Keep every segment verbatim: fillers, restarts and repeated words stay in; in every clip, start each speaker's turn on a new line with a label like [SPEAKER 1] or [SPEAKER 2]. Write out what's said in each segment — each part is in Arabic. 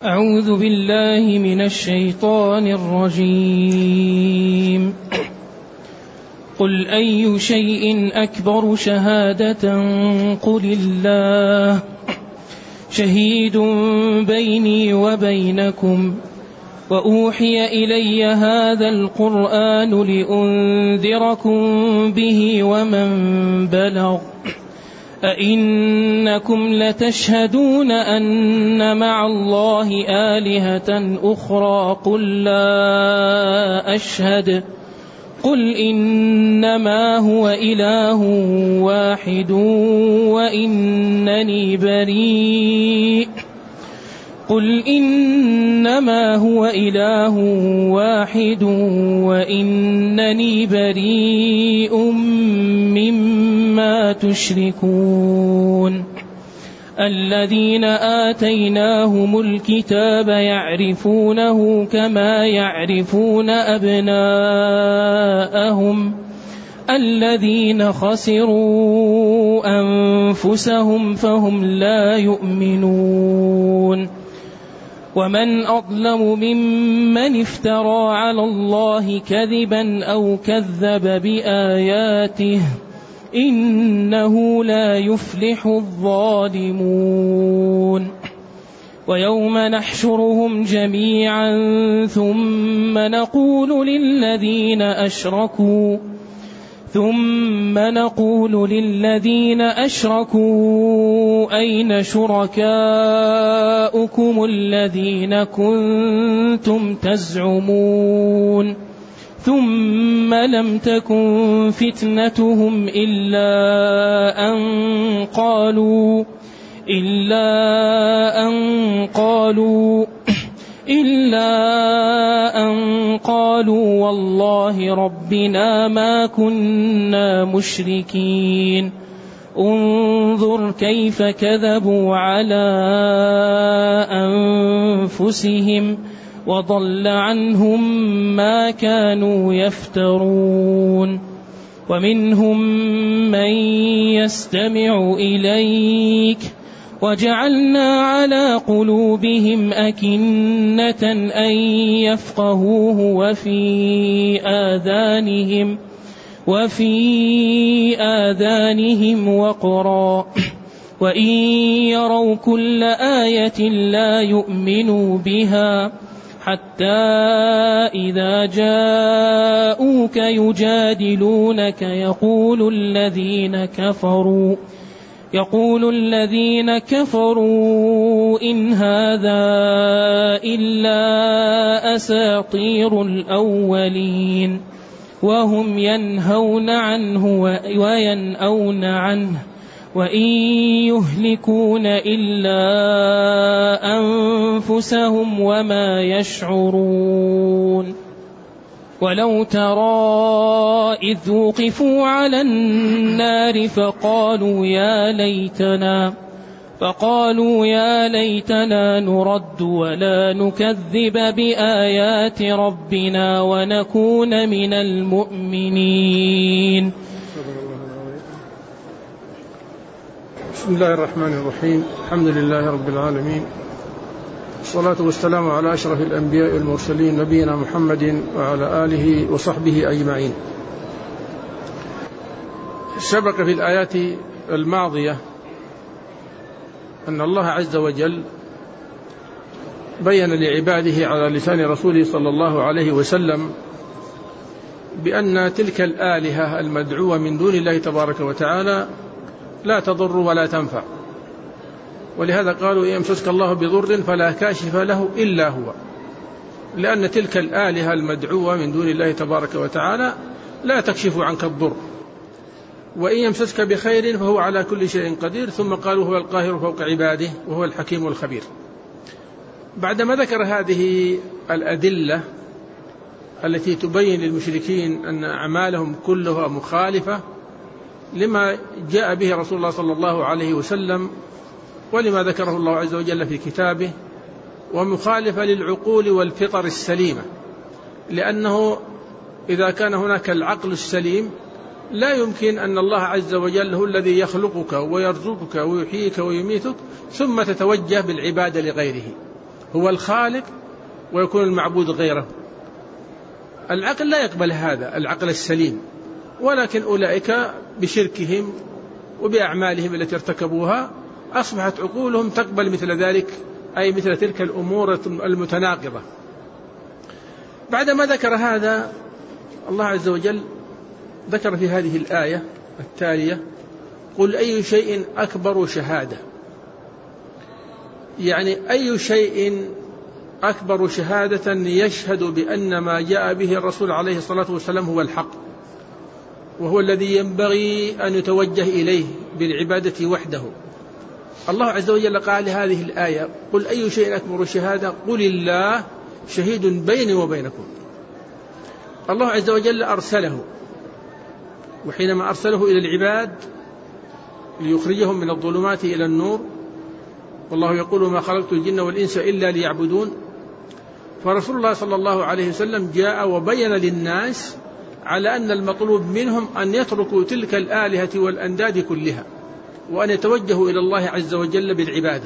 [SPEAKER 1] أعوذ بالله من الشيطان الرجيم. قل أي شيء أكبر شهادة قل الله شهيد بيني وبينكم وأوحي إلي هذا القرآن لأنذركم به ومن بلغ أئنكم لتشهدون أن مع الله آلهة أخرى قل لا أشهد قل إنما هو إله واحد وإنني بريء قل إنما هو إله واحد وإنني بريء مما تشركون الذين آتيناهم الكتاب يعرفونه كما يعرفون أبناءهم الذين خسروا أنفسهم فهم لا يؤمنون ومن أظلم ممن افترى على الله كذبا أو كذب بآياته إنه لا يفلح الظالمون ويوم نحشرهم جميعا ثم نقول للذين أشركوا ثم نقول للذين أشركوا أين شركاؤكم الذين كنتم تزعمون ثم لم تكن فتنتهم إلا أن قالوا إلا أن قالوا إلا أن قالوا والله ربنا ما كنا مشركين انظر كيف كذبوا على أنفسهم وضل عنهم ما كانوا يفترون ومنهم من يستمع إليك وجعلنا على قلوبهم أكنة أن يفقهوه وفي آذانهم وفي آذانهم وقرا وإن يروا كل آية لا يؤمنوا بها حتى إذا جاءوك يجادلونك يقول الذين كفروا يقول الذين كفروا إن هذا إلا أساطير الأولين وهم ينهون عنه وينأون عنه وإن يهلكون إلا أنفسهم وما يشعرون ولو ترى إذ وقفوا على النار فقالوا يا ليتنا فقالوا يا ليتنا نرد ولا نكذب بآيات ربنا ونكون من المؤمنين.
[SPEAKER 2] بسم الله الرحمن الرحيم. الحمد لله رب العالمين، الصلاة والسلام على أشرف الأنبياء والمرسلين نبينا محمد وعلى آله وصحبه أجمعين. سبق في الآيات الماضية أن الله عز وجل بين لعباده على لسان رسوله صلى الله عليه وسلم بأن تلك الآلهة المدعوة من دون الله تبارك وتعالى لا تضر ولا تنفع، ولهذا قالوا إن يمسسك الله بضر فلا كاشف له إلا هو، لأن تلك الآلهة المدعوة من دون الله تبارك وتعالى لا تكشف عنك الضر، وإن يمسسك بخير فهو على كل شيء قدير. ثم قالوا هو القاهر فوق عباده وهو الحكيم الخبير. بعدما ذكر هذه الأدلة التي تبين للمشركين أن أعمالهم كلها مخالفة لما جاء به رسول الله صلى الله عليه وسلم ولما ذكره الله عز وجل في كتابه، ومخالفة للعقول والفطر السليمة، لأنه إذا كان هناك العقل السليم لا يمكن أن الله عز وجل هو الذي يخلقك ويرزقك ويحييك ويميتك ثم تتوجه بالعبادة لغيره، هو الخالق ويكون المعبود غيره. العقل لا يقبل هذا، العقل السليم، ولكن أولئك بشركهم وبأعمالهم التي ارتكبوها أصبحت عقولهم تقبل مثل ذلك، أي مثل تلك الأمور المتناقضة. بعدما ذكر هذا الله عز وجل ذكر في هذه الآية التالية: قل أي شيء أكبر شهادة. يعني أي شيء أكبر شهادة يشهد بأن ما جاء به الرسول عليه الصلاة والسلام هو الحق، وهو الذي ينبغي أن يتوجه إليه بالعبادة وحده. الله عز وجل قال هذه الآية: قل أي شيء أكبر شهادة قل الله شهيد بيني وبينكم. الله عز وجل أرسله، وحينما أرسله إلى العباد ليخرجهم من الظلمات إلى النور، والله يقول: ما خلقت الجن والإنس إلا ليعبدون. فرسول الله صلى الله عليه وسلم جاء وبين للناس على أن المطلوب منهم أن يتركوا تلك الآلهة والأنداد كلها وأن يتوجهوا إلى الله عز وجل بالعبادة.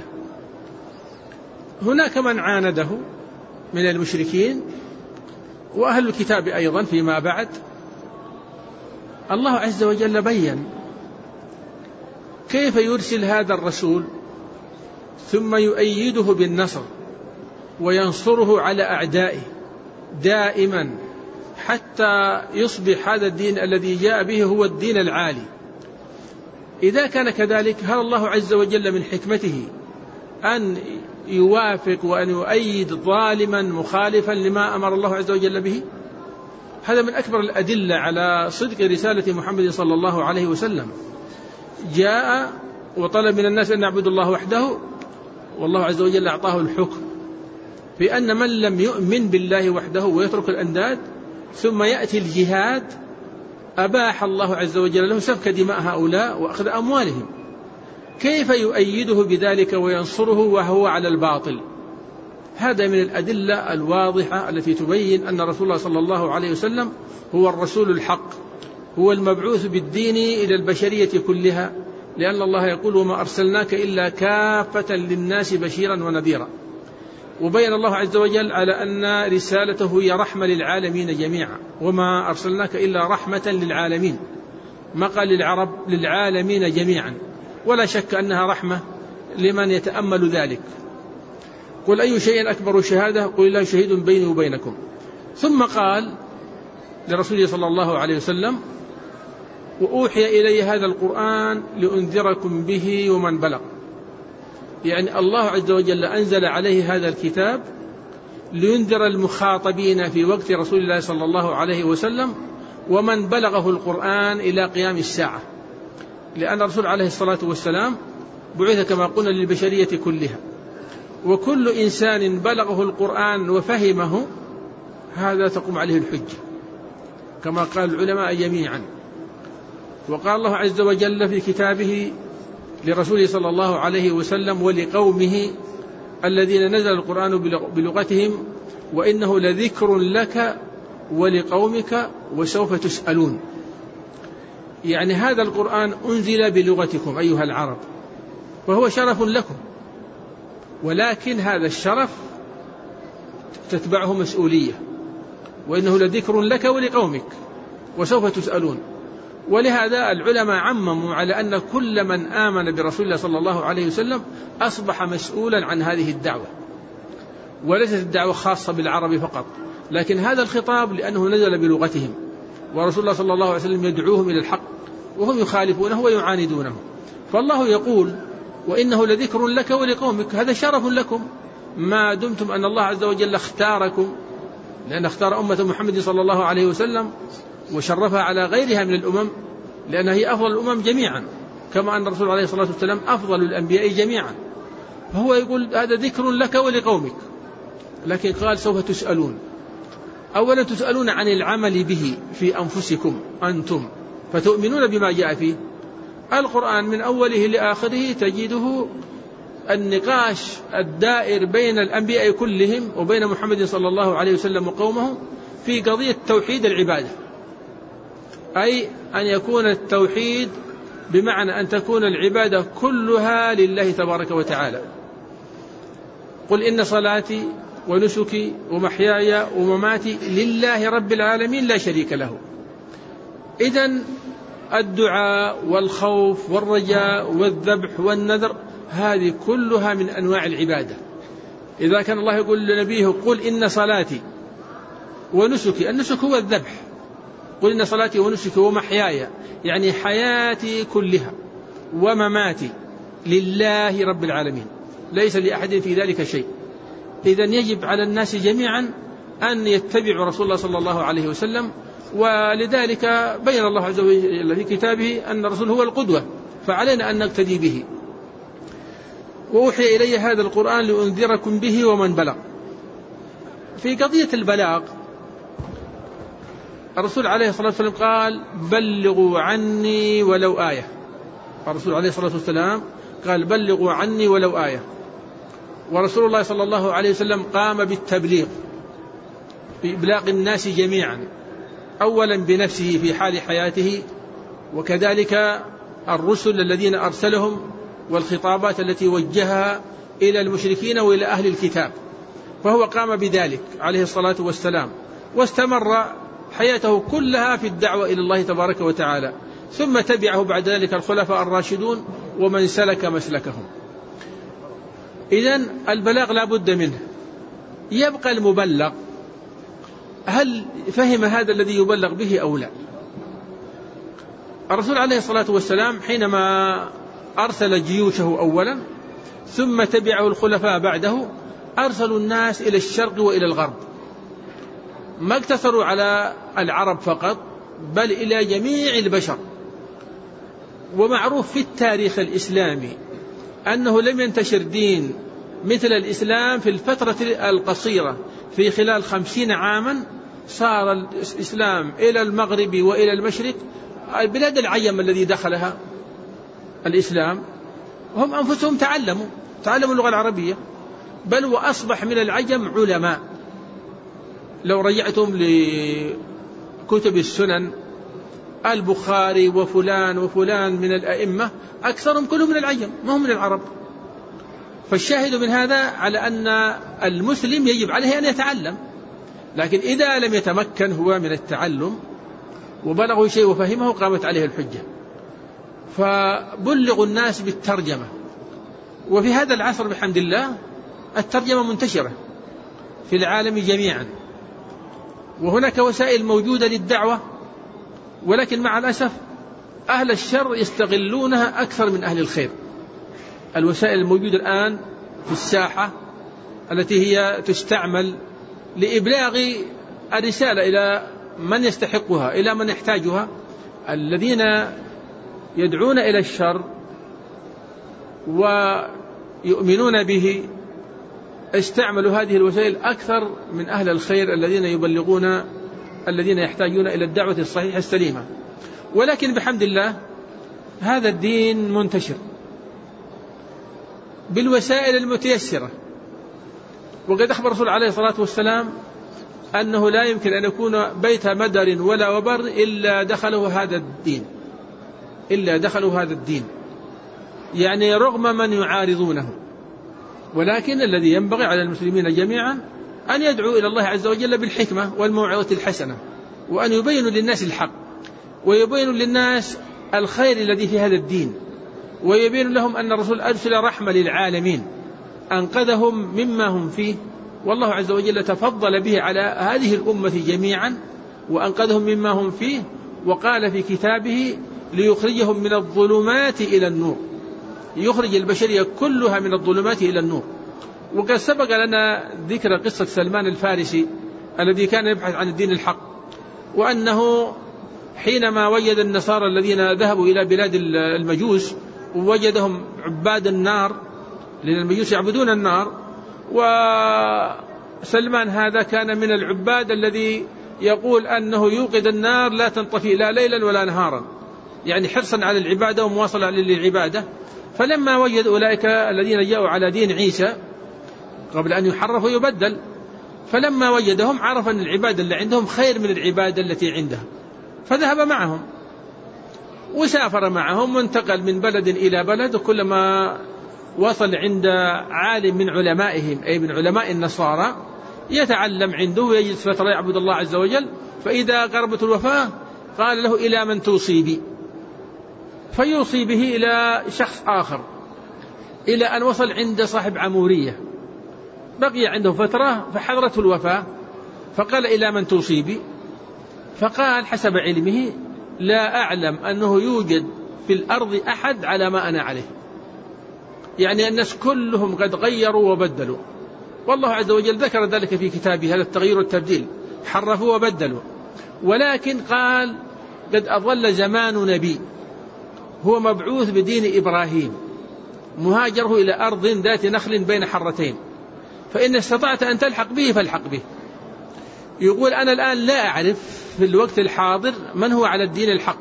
[SPEAKER 2] هناك من عانده من المشركين وأهل الكتاب أيضا فيما بعد. الله عز وجل بين كيف يرسل هذا الرسول ثم يؤيده بالنصر وينصره على أعدائه دائما حتى يصبح هذا الدين الذي جاء به هو الدين العالي. إذا كان كذلك، هل الله عز وجل من حكمته أن يوافق وأن يؤيد ظالما مخالفا لما أمر الله عز وجل به؟ هذا من أكبر الأدلة على صدق رسالة محمد صلى الله عليه وسلم. جاء وطلب من الناس أن يعبدوا الله وحده، والله عز وجل أعطاه الحكم في أن من لم يؤمن بالله وحده ويترك الأنداد ثم يأتي الجهاد أباح الله عز وجل له سفك دماء هؤلاء وأخذ أموالهم. كيف يؤيده بذلك وينصره وهو على الباطل؟ هذا من الأدلة الواضحة التي تبين أن رسول الله صلى الله عليه وسلم هو الرسول الحق، هو المبعوث بالدين إلى البشرية كلها، لأن الله يقول: وما أرسلناك إلا كافة للناس بشيرا ونذيرا. وبين الله عز وجل على أن رسالته هي رحمة للعالمين جميعا، وما أرسلناك إلا رحمة للعالمين، ما قال للعرب للعالمين جميعا، ولا شك أنها رحمة لمن يتأمل ذلك. قل أي شيء أكبر شهادة قل الله شهيد بيني وبينكم. ثم قال لرسوله صلى الله عليه وسلم: وأوحي إلي هذا القرآن لأنذركم به ومن بلغ. يعني الله عز وجل أنزل عليه هذا الكتاب لينذر المخاطبين في وقت رسول الله صلى الله عليه وسلم ومن بلغه القرآن إلى قيام الساعة، لأن الرسول عليه الصلاة والسلام بعث كما قلنا للبشرية كلها، وكل إنسان بلغه القرآن وفهمه هذا تقوم عليه الحجة كما قال العلماء جميعا. وقال الله عز وجل في كتابه لرسوله صلى الله عليه وسلم ولقومه الذين نزل القرآن بلغتهم: وإنه لذكر لك ولقومك وسوف تسألون. يعني هذا القرآن أنزل بلغتكم أيها العرب، وهو شرف لكم، ولكن هذا الشرف تتبعه مسؤولية، وإنه لذكر لك ولقومك وسوف تسألون. ولهذا العلماء عمموا على أن كل من آمن برسول الله صلى الله عليه وسلم أصبح مسؤولا عن هذه الدعوة، وليست الدعوة خاصة بالعرب فقط، لكن هذا الخطاب لأنه نزل بلغتهم، ورسول الله صلى الله عليه وسلم يدعوهم إلى الحق وهم يخالفونه ويعاندونه. فالله يقول: وإنه لذكر لك ولقومك، هذا شرف لكم ما دمتم أن الله عز وجل اختاركم، لأن اختار أمة محمد صلى الله عليه وسلم وشرفها على غيرها من الأمم، لأنها هي أفضل الأمم جميعا، كما أن الرسول عليه الصلاة والسلام أفضل الأنبياء جميعا. فهو يقول: هذا ذكر لك ولقومك، لكن قال: سوف تسألون. أولا تسألون عن العمل به في أنفسكم أنتم، فتؤمنون بما جاء فيه. القرآن من أوله لآخره تجده النقاش الدائر بين الأنبياء كلهم وبين محمد صلى الله عليه وسلم وقومه في قضية توحيد العبادة، أي أن يكون التوحيد بمعنى أن تكون العبادة كلها لله تبارك وتعالى. قل إن صلاتي ونسكي ومحياي ومماتي لله رب العالمين لا شريك له. إذن الدعاء والخوف والرجاء والذبح والنذر هذه كلها من أنواع العبادة. إذا كان الله يقول لنبيه قل إن صلاتي ونسكي، النسك هو الذبح، قل إن صلاتي ونسكي ومحياي يعني حياتي كلها ومماتي لله رب العالمين ليس لأحد في ذلك شيء. إذن يجب على الناس جميعا أن يتبعوا رسول الله صلى الله عليه وسلم، ولذلك بين الله عز وجل في كتابه أن الرسول هو القدوة، فعلينا أن نقتدي به. وأوحي إلي هذا القرآن لأنذركم به ومن بلغ. في قضية البلاغ الرسول عليه الصلاة والسلام قال بلغوا عني ولو آية. الرسول عليه الصلاة والسلام قال بلغوا عني ولو آية. ورسول الله صلى الله عليه وسلم قام بالتبليغ بإبلاغ الناس جميعا، أولا بنفسه في حال حياته، وكذلك الرسل الذين أرسلهم والخطابات التي وجهها إلى المشركين وإلى أهل الكتاب، فهو قام بذلك عليه الصلاة والسلام، واستمر حياته كلها في الدعوة إلى الله تبارك وتعالى، ثم تبعه بعد ذلك الخلفاء الراشدون ومن سلك مسلكهم. إذن البلاغ لا بد منه. يبقى المبلغ هل فهم هذا الذي يبلغ به أو لا؟ الرسول عليه الصلاة والسلام حينما أرسل جيوشه أولا ثم تبعه الخلفاء بعده أرسلوا الناس إلى الشرق وإلى الغرب، ما اقتصروا على العرب فقط بل إلى جميع البشر. ومعروف في التاريخ الإسلامي أنه لم ينتشر دين مثل الإسلام في الفترة القصيرة، في خلال خمسين عاما صار الإسلام إلى المغرب وإلى المشرق. البلاد العجم الذي دخلها الإسلام هم أنفسهم تعلموا تعلموا اللغة العربية، بل وأصبح من العجم علماء. لو رجعتم لكتب السنن البخاري وفلان وفلان من الأئمة أكثرهم كلهم من العجم ما هم من العرب. فالشاهد من هذا على أن المسلم يجب عليه أن يتعلم، لكن إذا لم يتمكن هو من التعلم وبلغه شيء وفهمه قامت عليه الحجة. فبلغوا الناس بالترجمة، وفي هذا العصر بحمد الله الترجمة منتشرة في العالم جميعا، وهناك وسائل موجودة للدعوة، ولكن مع الأسف أهل الشر يستغلونها أكثر من أهل الخير. الوسائل الموجودة الآن في الساحة التي هي تستعمل لإبلاغ الرسالة إلى من يستحقها، إلى من يحتاجها، الذين يدعون إلى الشر ويؤمنون به استعملوا هذه الوسائل أكثر من أهل الخير الذين يبلغون الذين يحتاجون إلى الدعوة الصحيحة السليمة. ولكن بحمد الله هذا الدين منتشر بالوسائل المتيسرة، وقد أخبر الرسول عليه الصلاة والسلام أنه لا يمكن أن يكون بيت مدر ولا وبر إلا دخله هذا الدين إلا دخله هذا الدين يعني رغم من يعارضونه. ولكن الذي ينبغي على المسلمين جميعا أن يدعو إلى الله عز وجل بالحكمة والموعظة الحسنة، وأن يبينوا للناس الحق، ويبينوا للناس الخير الذي في هذا الدين، ويبين لهم أن الرسول أرسل رحمة للعالمين أنقذهم مما هم فيه، والله عز وجل تفضل به على هذه الأمة جميعا وأنقذهم مما هم فيه، وقال في كتابه ليخرجهم من الظلمات إلى النور، يخرج البشرية كلها من الظلمات إلى النور. وقد سبق لنا ذكر قصة سلمان الفارسي الذي كان يبحث عن الدين الحق، وأنه حينما وجد النصارى الذين ذهبوا إلى بلاد المجوس ووجدهم عباد النار، لأن المجوس يعبدون النار، وسلمان هذا كان من العباد الذي يقول أنه يوقد النار لا تنطفئ لا ليلا ولا نهارا، يعني حرصا على العبادة ومواصلة للعبادة. فلما وجد أولئك الذين جاءوا على دين عيسى قبل أن يحرف ويبدل، فلما وجدهم عرف أن العبادة اللي عندهم خير من العبادة التي عنده، فذهب معهم وسافر معهم وانتقل من بلد إلى بلد، وكلما وصل عند عالم من علمائهم أي من علماء النصارى يتعلم عنده ويجلس فترة يعبد الله عز وجل، فإذا قربت الوفاة قال له إلى من توصي بي، فيوصي به إلى شخص آخر إلى أن وصل عند صاحب عمورية، بقي عنده فترة فحضرته الوفاة فقال إلى من توصي بي، فقال حسب علمه لا أعلم أنه يوجد في الأرض أحد على ما أنا عليه، يعني الناس كلهم قد غيروا وبدلوا، والله عز وجل ذكر ذلك في كتابه هذا التغيير والتبديل، حرفوا وبدلوا، ولكن قال قد أظل زمان نبي هو مبعوث بدين إبراهيم مهاجره إلى أرض ذات نخل بين حرتين، فإن استطعت أن تلحق به فالحق به. يقول أنا الآن لا أعرف في الوقت الحاضر من هو على الدين الحق.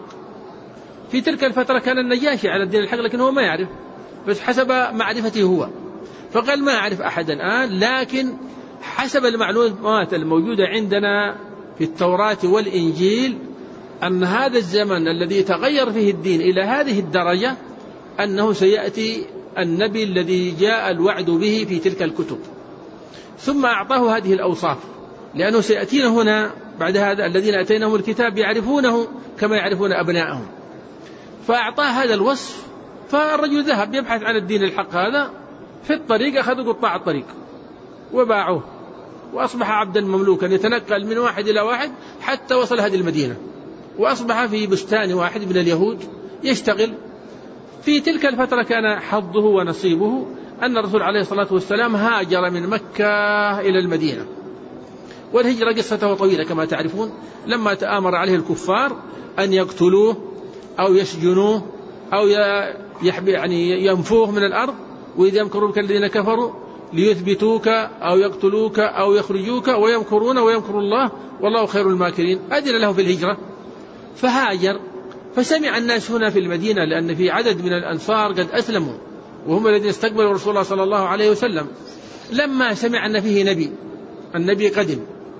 [SPEAKER 2] في تلك الفترة كان النجاشي على الدين الحق لكن هو ما يعرف، بس حسب معرفته هو، فقال ما أعرف أحدا الآن، لكن حسب المعلومات الموجودة عندنا في التوراة والإنجيل أن هذا الزمن الذي تغير فيه الدين إلى هذه الدرجة أنه سيأتي النبي الذي جاء الوعد به في تلك الكتب، ثم أعطاه هذه الأوصاف، لأنه سيأتينا هنا بعد هذا الذين أتيناهم الكتاب يعرفونه كما يعرفون أبناءهم، فأعطاه هذا الوصف. فالرجل ذهب يبحث عن الدين الحق هذا، في الطريق أخذوا قطاع الطريق وباعوه، وأصبح عبدا مملوكا يتنقل من واحد إلى واحد حتى وصل هذه المدينة، وأصبح في بستان واحد من اليهود يشتغل. في تلك الفترة كان حظه ونصيبه أن الرسول عليه الصلاة والسلام هاجر من مكة إلى المدينة، والهجرة قصته طويلة كما تعرفون، لما تآمر عليه الكفار أن يقتلوه أو يسجنوه أو يعني ينفوه من الأرض، وإذا يمكرون بك الذين كفروا ليثبتوك أو يقتلوك أو يخرجوك ويمكرون ويمكر الله والله خير الماكرين، أذن له في الهجرة فهاجر. فسمع الناس هنا في المدينة لأن في عدد من الأنصار قد أسلموا وهم الذين استقبلوا رسول الله صلى الله عليه وسلم، لما سمع أن فيه نبي، النبي قدم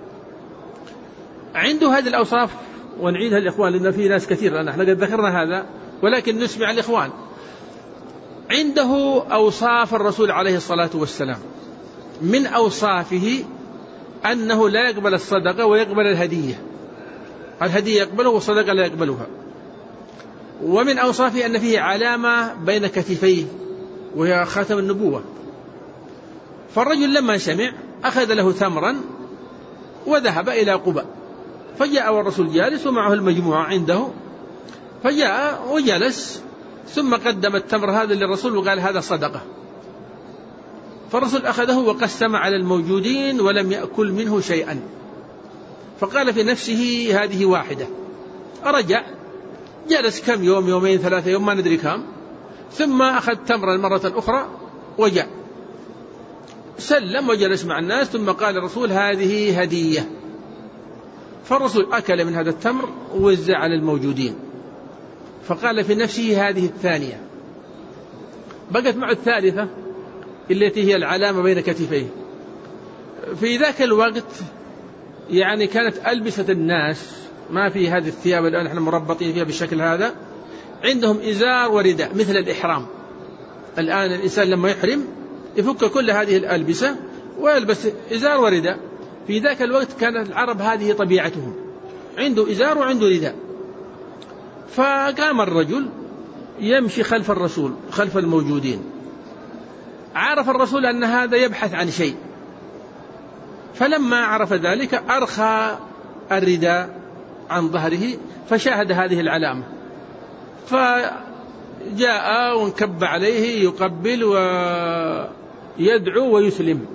[SPEAKER 2] عنده هذه الأوصاف، ونعيدها الإخوان لأن في ناس كثير، نحن قد ذكرنا هذا ولكن نسمع الإخوان. عنده أوصاف الرسول عليه الصلاة والسلام، من أوصافه أنه لا يقبل الصدقة ويقبل الهدية، الهدية يقبله والصدقة لا يقبلها. ومن أوصافه أن فيه علامة بين كتفيه وهي خاتم النبوة. فالرجل لما سمع أخذ له ثمرا وذهب إلى قباء، فجاء والرسول جالس ومعه المجموعة عنده، فجاء وجلس ثم قدم التمر هذا للرسول وقال هذا صدقة، فالرسول أخذه وقسم على الموجودين ولم يأكل منه شيئا، فقال في نفسه هذه واحدة. رجع جلس كم يوم، يومين، ثلاثة يوم، ما ندري كم، ثم أخذ تمرا مرة أخرى وجاء سلم وجلس مع الناس، ثم قال الرسول هذه هدية، فالرسول أكل من هذا التمر ووزع على الموجودين، فقال في نفسه هذه الثانية. بقت معه الثالثة التي هي العلامة بين كتفيه. في ذاك الوقت يعني كانت ألبسة الناس ما في هذه الثياب الآن نحن مربطين فيها بالشكل هذا، عندهم إزار ورداء مثل الإحرام. الآن الإنسان لما يحرم يفك كل هذه الألبسة ويلبس إزار ورداء. في ذاك الوقت كانت العرب هذه طبيعتهم، عنده إزار وعنده رداء. فقام الرجل يمشي خلف الرسول خلف الموجودين، عرف الرسول أن هذا يبحث عن شيء، فلما عرف ذلك أرخى الرداء عن ظهره فشاهد هذه العلامة، فجاء وانكب عليه يقبل ويدعو ويسلم،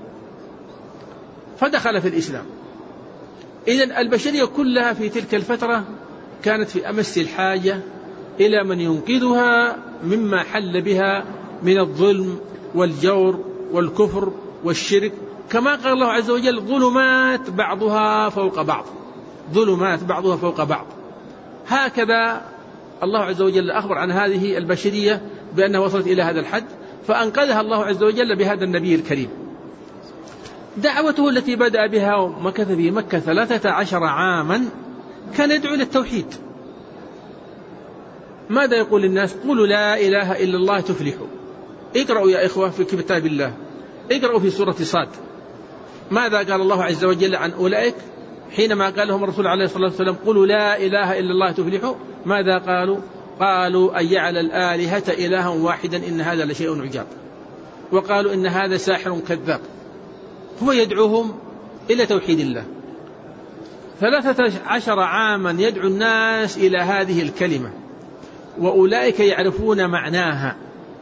[SPEAKER 2] فدخل في الإسلام. إذن البشرية كلها في تلك الفترة كانت في أمس الحاجة إلى من ينقذها مما حل بها من الظلم والجور والكفر والشرك، كما قال الله عز وجل ظلمات بعضها فوق بعض، ظلمات بعضها فوق بعض. هكذا الله عز وجل أخبر عن هذه البشرية بأنها وصلت إلى هذا الحد، فأنقذها الله عز وجل بهذا النبي الكريم. دعوته التي بدأ بها ومكث في مكة ثلاثة عشر عاما كان يدعو للتوحيد. ماذا يقول للناس؟ قولوا لا إله إلا الله تفلحوا. اقرأوا يا إخوة في كتاب الله، اقرأوا في سورة صاد ماذا قال الله عز وجل عن أولئك حينما قال لهم الرسول عليه الصلاة والسلام قولوا لا إله إلا الله تفلحوا. ماذا قالوا؟ قالوا أن يجعل الآلهة إلها واحدا إن هذا لشيء عجاب، وقالوا إن هذا ساحر كذاب. هو يدعوهم إلى توحيد الله. ثلاثة عشر عاما يدعو الناس إلى هذه الكلمة، وأولئك يعرفون معناها.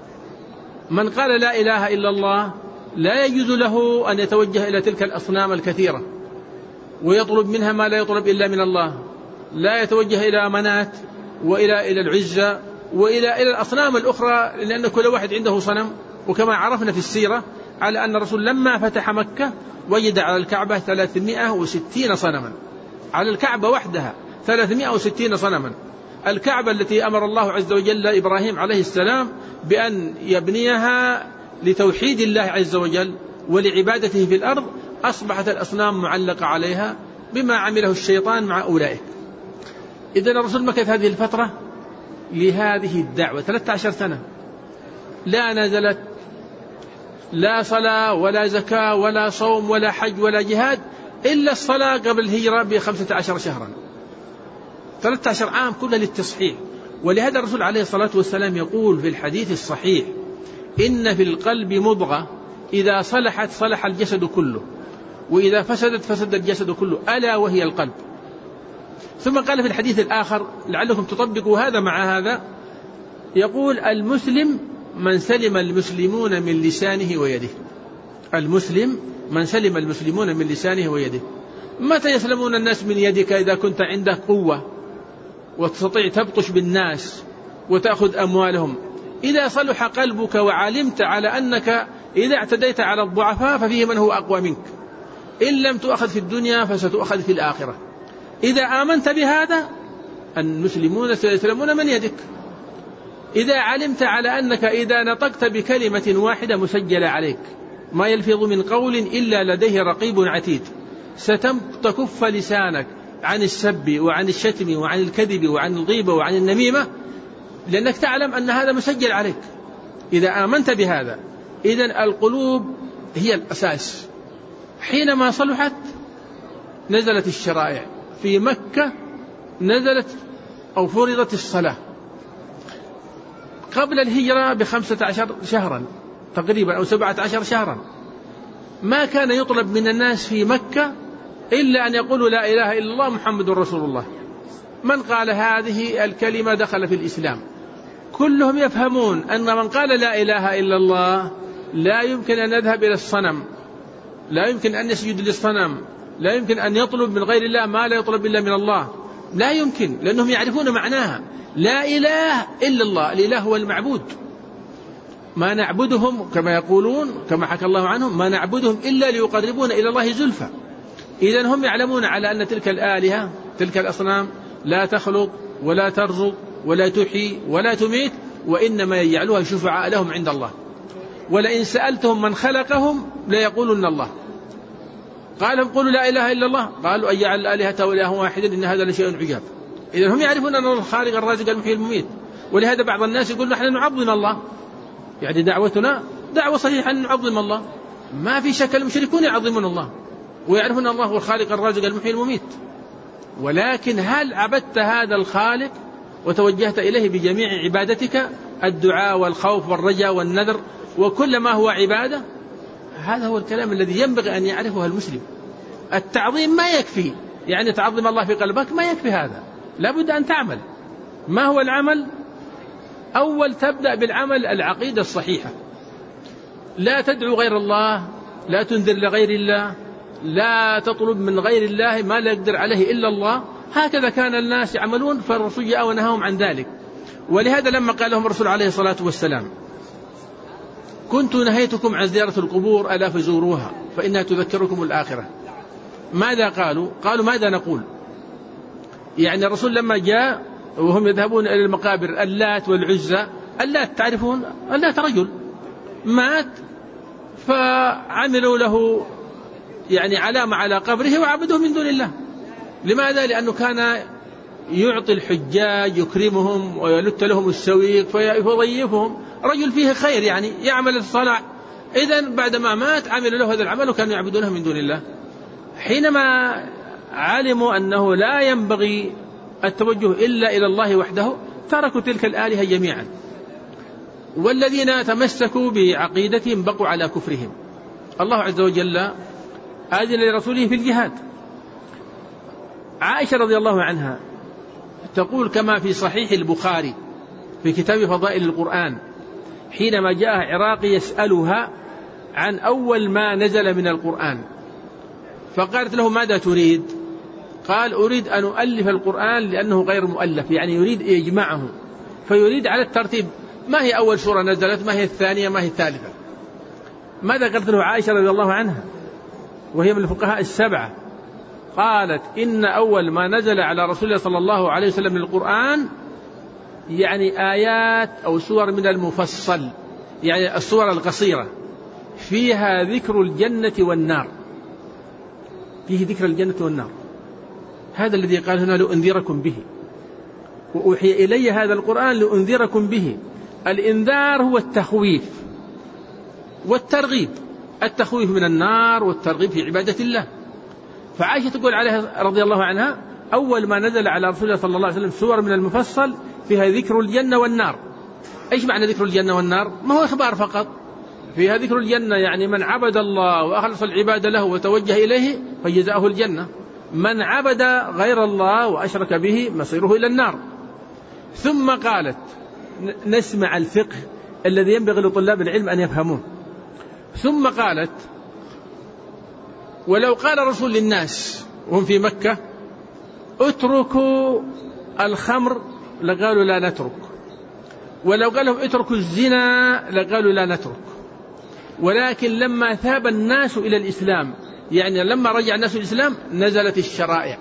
[SPEAKER 2] من قال لا إله إلا الله لا يجوز له أن يتوجه إلى تلك الأصنام الكثيرة ويطلب منها ما لا يطلب إلا من الله، لا يتوجه إلى منات وإلى إلى العزة وإلى إلى الأصنام الأخرى، لأن كل واحد عنده صنم. وكما عرفنا في السيرة على أن الرسول لما فتح مكة وجد على الكعبة ثلاثمائة وستين صنما، على الكعبة وحدها ثلاثمائة وستين صنما. الكعبة التي أمر الله عز وجل إبراهيم عليه السلام بأن يبنيها لتوحيد الله عز وجل ولعبادته في الأرض، أصبحت الأصنام معلقة عليها بما عمله الشيطان مع أولئك. إذن الرسول مكث هذه الفترة لهذه الدعوة ثلاثة عشر سنة، لا نزلت لا صلاة ولا زكاة ولا صوم ولا حج ولا جهاد إلا الصلاة قبل الهجرة بخمسة عشر شهرا، ثلاثة عشر عام كلها للتصحيح. ولهذا الرسول عليه الصلاة والسلام يقول في الحديث الصحيح إن في القلب مضغة إذا صلحت صلح الجسد كله، وإذا فسدت فسد الجسد كله، ألا وهي القلب. ثم قال في الحديث الآخر لعلكم تطبقوا هذا مع هذا، يقول المسلم من سلم المسلمون من لسانه ويده. المسلم من سلم المسلمون من لسانه ويده. متى يسلمون الناس من يدك؟ إذا كنت عندك قوة وتستطيع تبطش بالناس وتأخذ أموالهم. إذا صلح قلبك وعلمت على أنك إذا اعتديت على الضعفاء ففيه من هو أقوى منك، إن لم تؤخذ في الدنيا فستؤخذ في الآخرة. إذا آمنت بهذا المسلمون سيسلمون من يدك. إذا علمت على أنك إذا نطقت بكلمة واحدة مسجلة عليك ما يلفظ من قول إلا لديه رقيب عتيد، ستكف لسانك عن السب وعن الشتم وعن الكذب وعن الغيبة وعن النميمة، لأنك تعلم أن هذا مسجل عليك. إذا آمنت بهذا إذن القلوب هي الأساس. حينما صلحت نزلت الشرائع. في مكة نزلت أو فرضت الصلاة قبل الهجرة بخمسة عشر شهرا تقريبا أو سبعة عشر شهرا. ما كان يطلب من الناس في مكة إلا أن يقولوا لا إله إلا الله محمد رسول الله. من قال هذه الكلمة دخل في الإسلام. كلهم يفهمون أن من قال لا إله إلا الله لا يمكن أن يذهب إلى الصنم، لا يمكن أن يسجد للصنم، لا يمكن أن يطلب من غير الله ما لا يطلب إلا من الله، لا يمكن، لأنهم يعرفون معناها. لا إله إلا الله، الإله هو المعبود. ما نعبدهم كما يقولون كما حكى الله عنهم ما نعبدهم إلا ليقربون إلى الله زلفى. إذن هم يعلمون على أن تلك الآلهة تلك الأصنام لا تخلق ولا ترزق ولا تحيي ولا تميت، وإنما يجعلوها شفعاء لهم عند الله. ولئن سألتهم من خلقهم ليقولون الله. قال لهم قولوا لا إله إلا الله، قالوا أجعل الآلهة إلها واحدا إن هذا لشيء عجاب. إذن هم يعرفون أن الله الخالق الرازق المحيي المميت. ولهذا بعض الناس يقول نحن نعظم الله، يعني دعوتنا دعوة صحيحة أن نعظم الله. ما في شك المشركون يعظمون الله ويعرفون الله هو الخالق الرازق المحيي المميت، ولكن هل عبدت هذا الخالق وتوجهت إليه بجميع عبادتك الدعاء والخوف والرجاء والنذر وكل ما هو عبادة؟ هذا هو الكلام الذي ينبغي أن يعرفه المسلم. التعظيم ما يكفي، يعني تعظم الله في قلبك ما يكفي، هذا لابد أن تعمل. ما هو العمل؟ أول تبدأ بالعمل العقيدة الصحيحة، لا تدعو غير الله، لا تنذر لغير الله، لا تطلب من غير الله ما لا يقدر عليه إلا الله. هكذا كان الناس يعملون، فالرسول جاء ونهاهم عن ذلك. ولهذا لما قال لهم الرسول عليه الصلاة والسلام كنت نهيتكم عن زيارة القبور ألا فزوروها فإنها تذكركم الآخرة، ماذا قالوا؟ قالوا ماذا نقول؟ يعني الرسول لما جاء وهم يذهبون إلى المقابر اللات والعزى، اللات تعرفون اللات رجل مات فعملوا له يعني علامة على قبره وعبدوه من دون الله. لماذا؟ لأنه كان يعطي الحجاج يكرمهم ويلت لهم السويق فيضيفهم، رجل فيه خير يعني يعمل الصلاح، إذن بعدما مات عمل له هذا العمل وكانوا يعبدونه من دون الله. حينما علموا أنه لا ينبغي التوجه إلا إلى الله وحده تركوا تلك الآلهة جميعا، والذين تمسكوا بعقيدتهم بقوا على كفرهم. الله عز وجل آذن لرسوله في الجهاد. عائشة رضي الله عنها تقول كما في صحيح البخاري في كتاب فضائل القرآن، حينما جاء عراقي يسألها عن أول ما نزل من القرآن فقالت له ماذا تريد؟ قال أريد أن أؤلف القرآن لأنه غير مؤلف، يعني يريد يجمعه، فيريد على الترتيب، ما هي أول سورة نزلت، ما هي الثانية، ما هي الثالثة. ماذا قالت له عائشة رضي الله عنها وهي من الفقهاء السبعة؟ قالت إن أول ما نزل على رسول الله صلى الله عليه وسلم من القرآن يعني آيات أو سور من المفصل، يعني السور القصيرة فيها ذكر الجنة والنار، فيه ذكر الجنة والنار. هذا الذي قال هنا لأنذركم به، وأوحي إلي هذا القرآن لأنذركم به. الإنذار هو التخويف والترغيب، التخويف من النار والترغيب في عبادة الله. فعائشة تقول عليها رضي الله عنها أول ما نزل على رسول الله صلى الله عليه وسلم سور من المفصل فيها ذكر الجنة والنار. إيش معنى ذكر الجنة والنار؟ ما هو إخبار فقط، فيها ذكر الجنة يعني من عبد الله وأخلص العبادة له وتوجه إليه فجزاؤه الجنة، من عبد غير الله وأشرك به مصيره إلى النار. ثم قالت نسمع الفقه الذي ينبغي لطلاب العلم أن يفهموه. ثم قالت ولو قال الرسول للناس وهم في مكة اتركوا الخمر لقالوا لا نترك، ولو قال لهم اتركوا الزنا لقالوا لا نترك، ولكن لما ثاب الناس إلى الإسلام، يعني لما رجع الناس إلى الإسلام نزلت الشرائع.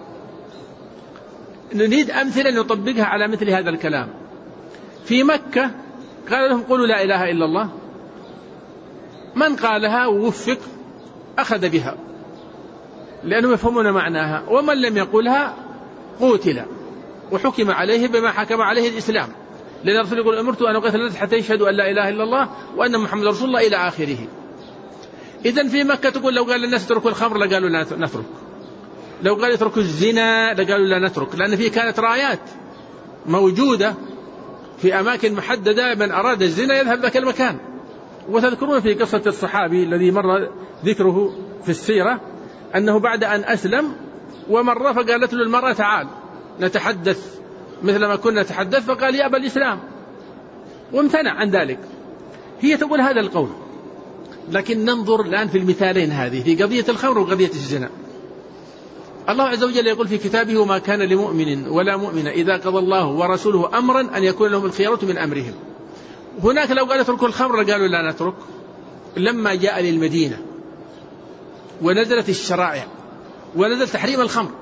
[SPEAKER 2] نريد أمثلة نطبقها على مثل هذا الكلام. في مكة قال لهم قولوا لا إله إلا الله، من قالها ووفق أخذ بها لأنهم يفهمون معناها، ومن لم يقولها قتل وحكم عليه بما حكم عليه الإسلام، لأن الرسول يقول أمرت أن أقاتل الناس حتى يشهدوا أن لا إله إلا الله وأن محمد رسول الله إلى آخره. إذن في مكة تقول لو قال الناس اتركوا الخمر لقالوا لا نترك، لو قال اتركوا الزنا لقالوا لا نترك، لأن فيه كانت رايات موجودة في أماكن محددة، من أراد الزنا يذهب ذاك المكان. وتذكرون في قصة الصحابي الذي مر ذكره في السيرة أنه بعد أن أسلم ومر فقالت له المرأة تعال نتحدث مثل ما كنا نتحدث، فقال يأبى الإسلام وامتنع عن ذلك. هي تقول هذا القول، لكن ننظر الآن في المثالين هذه في قضية الخمر وقضية الزنا. الله عز وجل يقول في كتابه وما كان لمؤمن ولا مؤمنة إذا قضى الله ورسوله أمرا أن يكون لهم الخيرة من أمرهم. هناك لو قال اتركوا الخمر قالوا لا نترك. لما جاء للمدينة ونزلت الشرائع ونزل تحريم الخمر،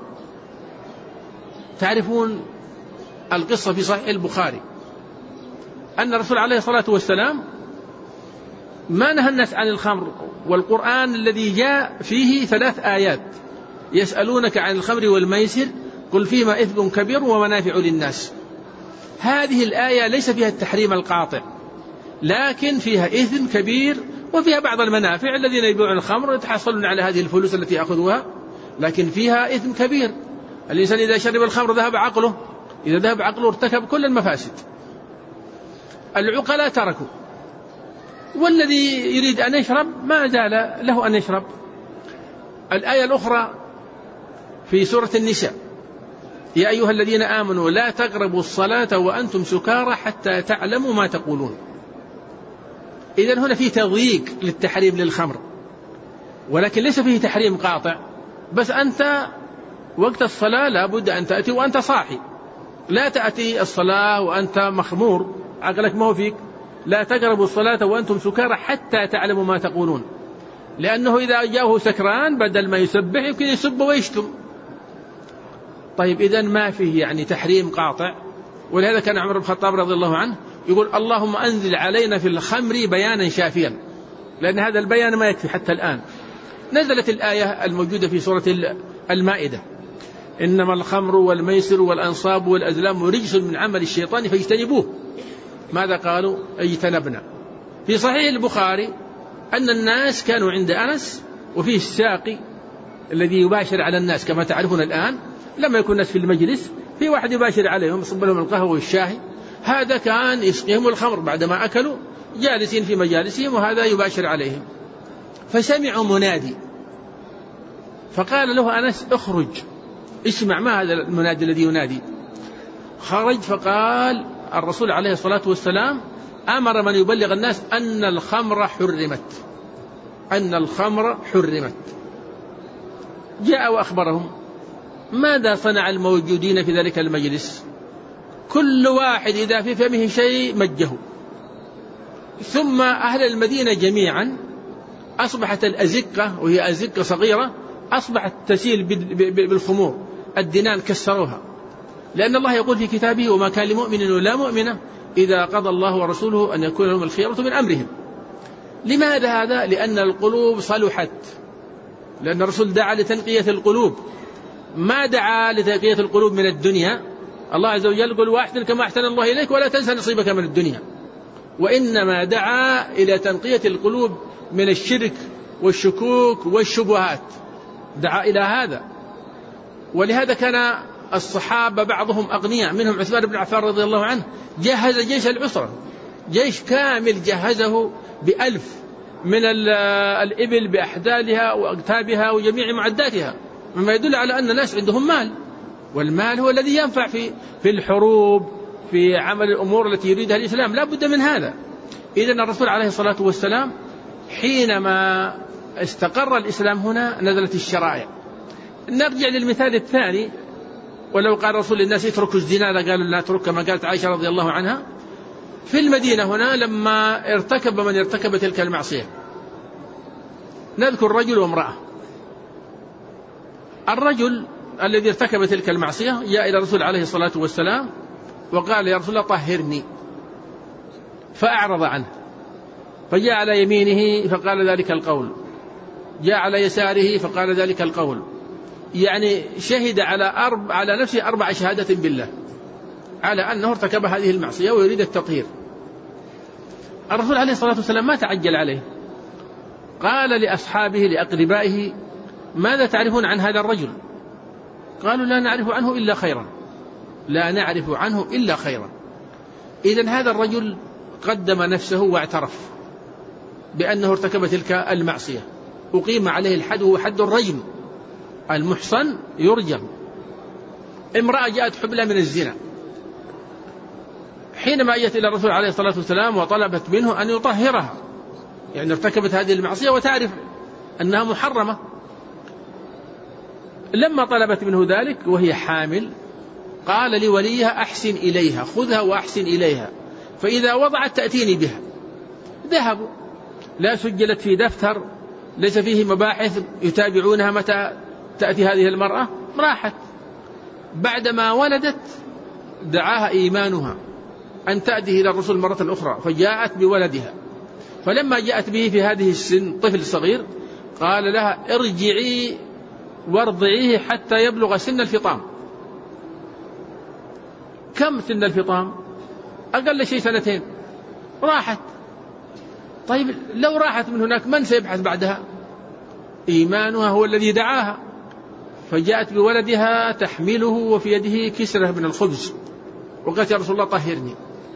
[SPEAKER 2] تعرفون القصة في صحيح البخاري أن الرسول عليه الصلاة والسلام ما نهى الناس عن الخمر، والقرآن الذي جاء فيه ثلاث آيات يسألونك عن الخمر والميسر قل فيما إثم كبير ومنافع للناس. هذه الآية ليس فيها التحريم القاطع، لكن فيها إثم كبير وفيها بعض المنافع، الذين يبيعون الخمر يتحصلون على هذه الفلوس التي أخذوها، لكن فيها إثم كبير. الإنسان إذا شرب الخمر ذهب عقله، إذا ذهب عقله ارتكب كل المفاسد. العقلاء تركوا، والذي يريد أن يشرب ما زال له أن يشرب. الآية الأخرى في سورة النساء يا أيها الذين آمنوا لا تقربوا الصلاة وأنتم سكارى حتى تعلموا ما تقولون. إذن هنا في تضييق للتحريم للخمر، ولكن ليس فيه تحريم قاطع، بس أنت وقت الصلاة لا بد أن تأتي وأنت صاحي، لا تأتي الصلاة وأنت مخمور عقلك ما هو فيك. لا تقربوا الصلاة وأنتم سكارى حتى تعلموا ما تقولون، لأنه إذا جاءه سكران بدل ما يسبح يمكن يسب ويشتم. طيب إذن ما فيه يعني تحريم قاطع. ولهذا كان عمر بن الخطاب رضي الله عنه يقول اللهم أنزل علينا في الخمر بيانا شافيا، لأن هذا البيان ما يكفي حتى الآن. نزلت الآية الموجودة في سورة المائدة إنما الخمر والميسر والأنصاب والأزلام رجس من عمل الشيطان فاجتنبوه. ماذا قالوا؟ اجتنبنا. في صحيح البخاري أن الناس كانوا عند أنس، وفيه الساقي الذي يباشر على الناس كما تعرفون الآن، لما يكون الناس في المجلس في واحد يباشر عليهم يصب لهم القهوة والشاي، هذا كان يسقيهم الخمر بعدما أكلوا جالسين في مجالسهم وهذا يباشر عليهم. فسمعوا منادي فقال له أنس اخرج اسمع ما هذا المنادي الذي ينادي. خرج فقال الرسول عليه الصلاة والسلام أمر من يبلغ الناس أن الخمر حرمت، أن الخمر حرمت. جاء وأخبرهم. ماذا صنع الموجودين في ذلك المجلس؟ كل واحد إذا في فمه شيء مجه. ثم أهل المدينة جميعا أصبحت الأزقة، وهي أزقة صغيرة، أصبحت تسيل بالخمور، الدنان كسروها، لأن الله يقول في كتابه وما كان لمؤمن ولا مؤمنة إذا قضى الله ورسوله أن يكون لهم الخيرة من أمرهم. لماذا هذا؟ لأن القلوب صلحت، لأن الرسول دعا لتنقية القلوب، ما دعا لتنقية القلوب من الدنيا. الله عز وجل يقول واحسن كما أحسن الله إليك ولا تنسى نصيبك من الدنيا، وإنما دعا إلى تنقية القلوب من الشرك والشكوك والشبهات، دعا إلى هذا. ولهذا كان الصحابة بعضهم أغنياء، منهم عثمان بن عفان رضي الله عنه جهز جيش العسرة، جيش كامل جهزه بألف من الإبل بأحدالها وأكتابها وجميع معداتها، مما يدل على أن الناس عندهم مال، والمال هو الذي ينفع في في الحروب، في عمل الأمور التي يريدها الإسلام، لا بد من هذا. إذن الرسول عليه الصلاة والسلام حينما استقر الإسلام هنا نزلت الشرائع. نرجع للمثال الثاني، ولو قال رسول للناس اتركوا الزنا قالوا لا ترك، كما قالت عائشة رضي الله عنها. في المدينة هنا لما ارتكب من ارتكب تلك المعصية، نذكر رجل وامرأة. الرجل الذي ارتكب تلك المعصية جاء إلى الرسول عليه الصلاة والسلام وقال يا رسول الله طهرني، فأعرض عنه، فجاء على يمينه فقال ذلك القول، جاء على يساره فقال ذلك القول، يعني شهد على أرب على نفسه أربع شهادة بالله على أنه ارتكب هذه المعصية ويريد التطهير. الرسول عليه الصلاة والسلام ما تعجل عليه، قال لأصحابه لأقربائه ماذا تعرفون عن هذا الرجل؟ قالوا لا نعرف عنه إلا خيرا، لا نعرف عنه إلا خيرا. إذن هذا الرجل قدم نفسه واعترف بأنه ارتكب تلك المعصية، أقيم عليه الحد وهو حد الرجم، المحصن يرجم. امرأة جاءت حبلى من الزنا، حينما أتت إلى الرسول عليه الصلاة والسلام وطلبت منه أن يطهرها، يعني ارتكبت هذه المعصية وتعرف أنها محرمة. لما طلبت منه ذلك وهي حامل قال لوليها أحسن إليها، خذها وأحسن إليها، فإذا وضعت تأتيني بها. ذهبوا، لا سجلت في دفتر، ليس فيه مباحث يتابعونها متى تأتي هذه المرأة، راحت. بعدما ولدت دعاها إيمانها أن تأتي إلى الرسول مرة أخرى، فجاءت بولدها. فلما جاءت به في هذه السن طفل صغير قال لها ارجعي وارضعيه حتى يبلغ سن الفطام. كم سن الفطام؟ أقل شيء سنتين. راحت. طيب لو راحت من هناك من سيبحث بعدها؟ إيمانها هو الذي دعاها، فجاءت بولدها تحمله وفي يده كسرة من الخبز، وقالت يا رسول الله طهرني.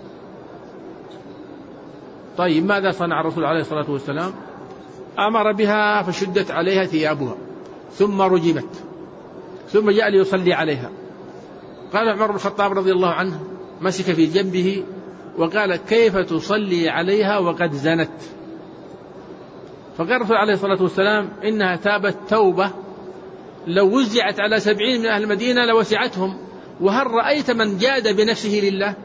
[SPEAKER 2] طيب ماذا صنع الرسول عليه الصلاة والسلام؟ أمر بها فشدت عليها ثيابها ثم رجمت، ثم جاء ليصلي عليها. قال عمر بن الخطاب رضي الله عنه مسك في جنبه وقال كيف تصلي عليها وقد زنت؟ فقال الرسول عليه الصلاة والسلام إنها تابت توبة لو وزعت على سبعين من أهل المدينة لوسعتهم، وهل رأيت من جاد بنفسه لله؟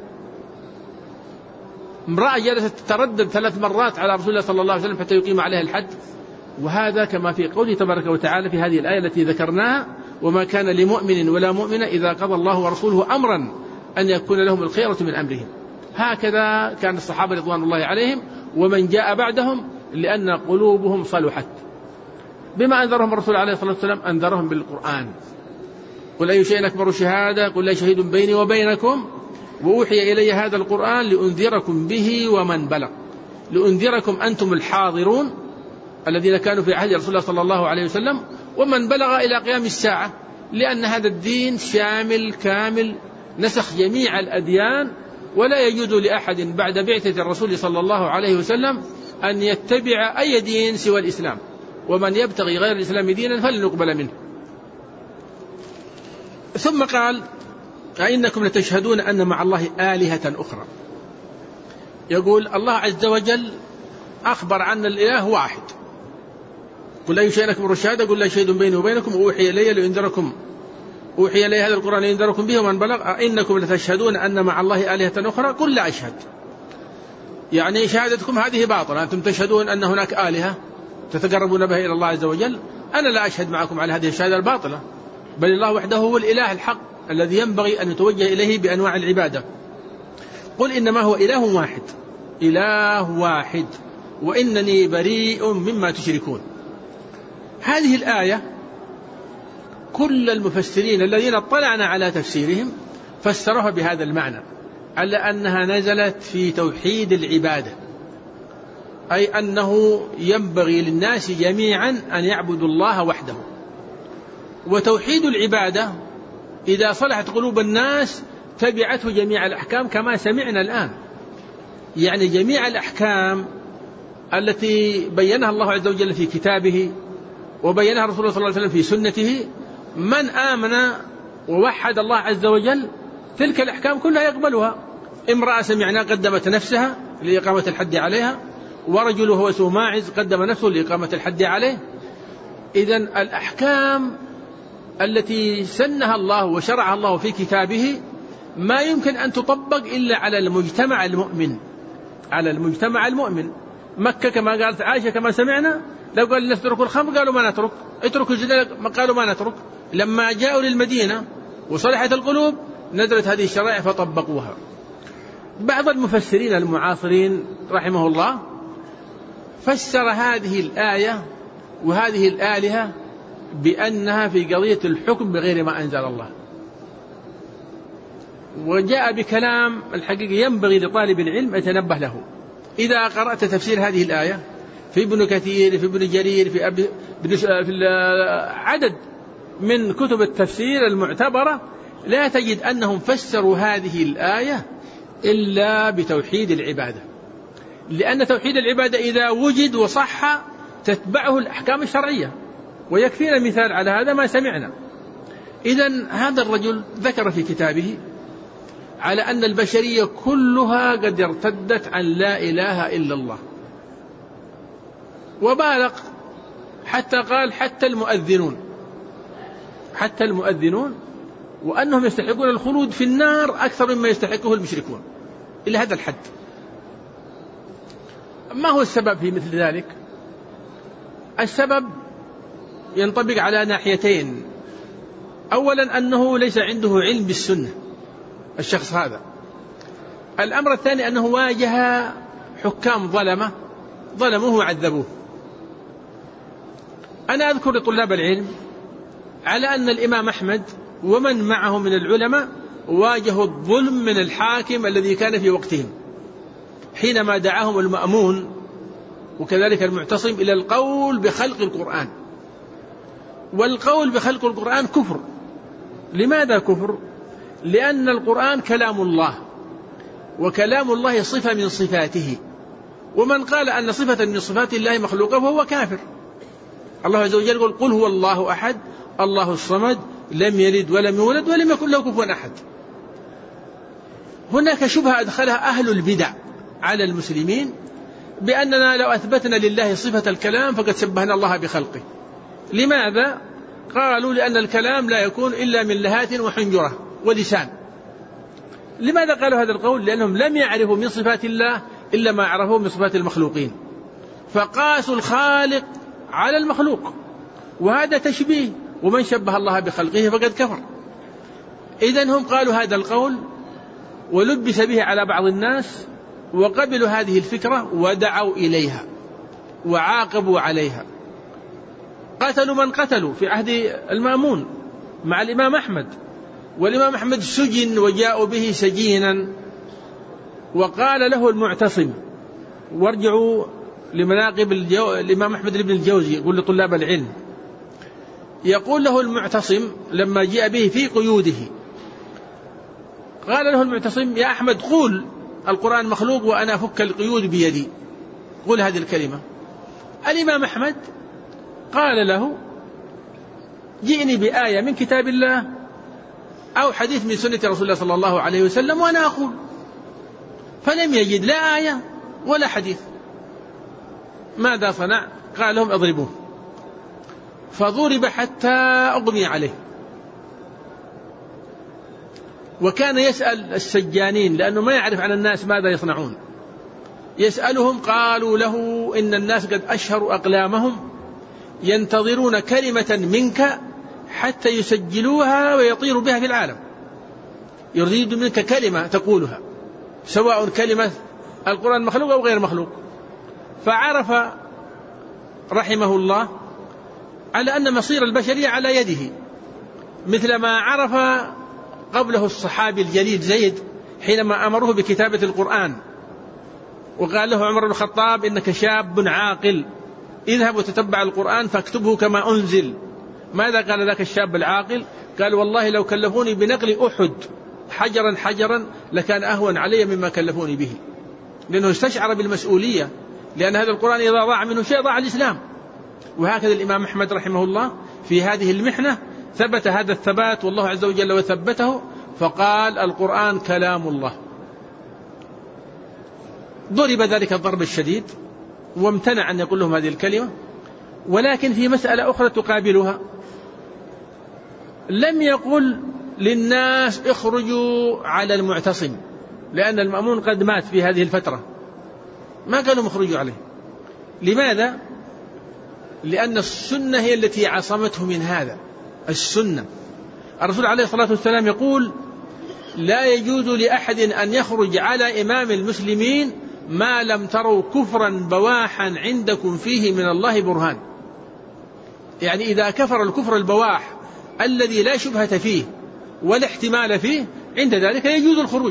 [SPEAKER 2] امرأة جلست تتردد ثلاث مرات على رسول الله صلى الله عليه وسلم حتى يقيم عليها الحد. وهذا كما في قوله تبارك وتعالى في هذه الآية التي ذكرناها وما كان لمؤمن ولا مؤمنة إذا قضى الله ورسوله أمرا أن يكون لهم الخيرة من أمرهم. هكذا كان الصحابة رضوان الله عليهم ومن جاء بعدهم، لأن قلوبهم صلحت. بما أنذرهم الرسول عليه الصلاة والسلام؟ أنذرهم بالقرآن. قل أي شيء أكبر شهادة؟ قل لا شهيد بيني وبينكم وأوحي إلي هذا القرآن لأنذركم به ومن بلغ. لأنذركم أنتم الحاضرون الذين كانوا في عهد رسول الله صلى الله عليه وسلم، ومن بلغ إلى قيام الساعة، لأن هذا الدين شامل كامل نسخ جميع الأديان، ولا يجوز لأحد بعد بعثة الرسول صلى الله عليه وسلم أن يتبع أي دين سوى الإسلام، ومن يبتغي غير الإسلام دينا فلن يقبل منه. ثم قال: أئنكم لتشهدون أن مع الله آلهة أخرى. يقول الله عز وجل أخبر عن الإله واحد، قل لا يشهد أكبر الشهادة قل لا شهيد بيني وبينكم أوحي إلي لأنذركم أوحي إلي هذا القرآن لأنذركم به ومن بلغ. أئنكم لتشهدون أن مع الله آلهة أخرى قل لا أشهد، يعني شهادتكم هذه باطلة، أنتم تشهدون أن هناك آلهة تتقربون بها إلى الله عز وجل، أنا لا أشهد معكم على هذه الشهادة الباطلة، بل الله وحده هو الإله الحق الذي ينبغي أن يتوجه إليه بأنواع العبادة. قل إنما هو إله واحد، إله واحد وإنني بريء مما تشركون. هذه الآية كل المفسرين الذين اطلعنا على تفسيرهم فسروها بهذا المعنى، على أنها نزلت في توحيد العبادة، أي أنه ينبغي للناس جميعا أن يعبدوا الله وحده. وتوحيد العبادة إذا صلحت قلوب الناس تبعته جميع الأحكام كما سمعنا الآن، يعني جميع الأحكام التي بينها الله عز وجل في كتابه وبينها رسول الله صلى الله عليه وسلم في سنته، من آمن ووحد الله عز وجل تلك الأحكام كلها يقبلها. امرأة سمعنا قدمت نفسها لإقامة الحد عليها، ورجل هو سوء ماعز قدم نفسه لإقامة الحد عليه. إذن الأحكام التي سنها الله وشرعها الله في كتابه ما يمكن أن تطبق إلا على المجتمع المؤمن، على المجتمع المؤمن. مكة كما قالت عائشة كما سمعنا، لو قال الناس اتركوا الخمر قالوا ما نترك، اتركوا الزنا قالوا ما نترك. لما جاءوا للمدينة وصلحت القلوب نزلت هذه الشرائع فطبقوها. بعض المفسرين المعاصرين رحمه الله فسر هذه الآية وهذه الآلهة بأنها في قضية الحكم بغير ما أنزل الله، وجاء بكلام الحقيقة ينبغي لطالب العلم أن يتنبه له. إذا قرأت تفسير هذه الآية في ابن كثير في ابن جرير في, أبي في عدد من كتب التفسير المعتبرة لا تجد أنهم فسروا هذه الآية إلا بتوحيد العبادة، لأن توحيد العبادة إذا وجد وصح تتبعه الأحكام الشرعية. ويكفينا مثال على هذا ما سمعنا. إذن هذا الرجل ذكر في كتابه على أن البشرية كلها قد ارتدت عن لا إله إلا الله، وبالغ حتى قال حتى المؤذنون حتى المؤذنون وأنهم يستحقون الخلود في النار أكثر مما يستحقه المشركون، إلى هذا الحد. ما هو السبب في مثل ذلك؟ السبب ينطبق على ناحيتين. أولا أنه ليس عنده علم بالسنة الشخص هذا. الأمر الثاني أنه واجه حكام ظلمة ظلموه وعذبوه. أنا أذكر لطلاب العلم على أن الإمام أحمد ومن معه من العلماء واجهوا الظلم من الحاكم الذي كان في وقتهم حينما دعاهم المأمون وكذلك المعتصم إلى القول بخلق القرآن. والقول بخلق القرآن كفر. لماذا كفر؟ لأن القرآن كلام الله، وكلام الله صفة من صفاته، ومن قال أن صفة من صفات الله مخلوقة فهو كافر. الله عز وجل يقول قل هو الله أحد الله الصمد لم يلد ولم يولد ولم يكن له كفوا أحد. هناك شبهة أدخلها أهل البدع على المسلمين بأننا لو أثبتنا لله صفة الكلام فقد شبهنا الله بخلقه. لماذا؟ قالوا لأن الكلام لا يكون إلا من لهات وحنجرة ولسان. لماذا قالوا هذا القول؟ لأنهم لم يعرفوا من صفات الله إلا ما عرفوا من صفات المخلوقين، فقاسوا الخالق على المخلوق، وهذا تشبيه، ومن شبه الله بخلقه فقد كفر. إذن هم قالوا هذا القول ولبس به على بعض الناس، وقبلوا هذه الفكرة ودعوا إليها وعاقبوا عليها. قتلوا من قتلوا في عهد المأمون مع الإمام أحمد، والإمام أحمد سجن وجاءوا به سجينا، وقال له المعتصم، وارجعوا لمناقب الجو... الإمام أحمد بن الجوزي يقول لطلاب العلم، يقول له المعتصم لما جاء به في قيوده، قال له المعتصم يا أحمد قول القرآن مخلوق وأنا أفك القيود بيدي، قول هذه الكلمة. الإمام أحمد قال له جئني بآية من كتاب الله أو حديث من سنة رسول الله صلى الله عليه وسلم وأنا أقول، فلم يجد لا آية ولا حديث. ماذا صنع؟ قال لهم اضربوه، فضرب حتى أغمي عليه. وكان يسأل السجانين لأنه ما يعرف عن الناس ماذا يصنعون، يسألهم، قالوا له إن الناس قد أشهروا أقلامهم ينتظرون كلمة منك حتى يسجلوها ويطيروا بها في العالم، يريد منك كلمة تقولها سواء كلمة القرآن مخلوق أو غير مخلوق. فعرف رحمه الله على أن مصير البشرية على يده، مثل ما عرف قبله الصحابي الجليل زيد حينما أمره بكتابة القرآن، وقال له عمر بن الخطاب إنك شاب عاقل، اذهب وتتبع القرآن فاكتبه كما أنزل. ماذا قال ذاك الشاب العاقل؟ قال والله لو كلفوني بنقل أحد حجرا حجرا لكان أهون علي مما كلفوني به، لأنه استشعر بالمسؤولية، لأن هذا القرآن إذا ضاع منه شيء ضاع الإسلام. وهكذا الإمام أحمد رحمه الله في هذه المحنة ثبت هذا الثبات، والله عز وجل وثبته، فقال القرآن كلام الله. ضرب ذلك الضرب الشديد وامتنع أن يقول لهم هذه الكلمة. ولكن في مسألة أخرى تقابلها، لم يقل للناس اخرجوا على المعتصم، لأن المأمون قد مات في هذه الفترة، ما قالوا اخرجوا عليه. لماذا؟ لأن السنة هي التي عصمته من هذا. السنة، الرسول عليه الصلاة والسلام يقول لا يجوز لأحد أن يخرج على إمام المسلمين ما لم تروا كفرا بواحا عندكم فيه من الله برهان. يعني إذا كفر الكفر البواح الذي لا شبهة فيه ولا احتمال فيه، عند ذلك يجوز الخروج.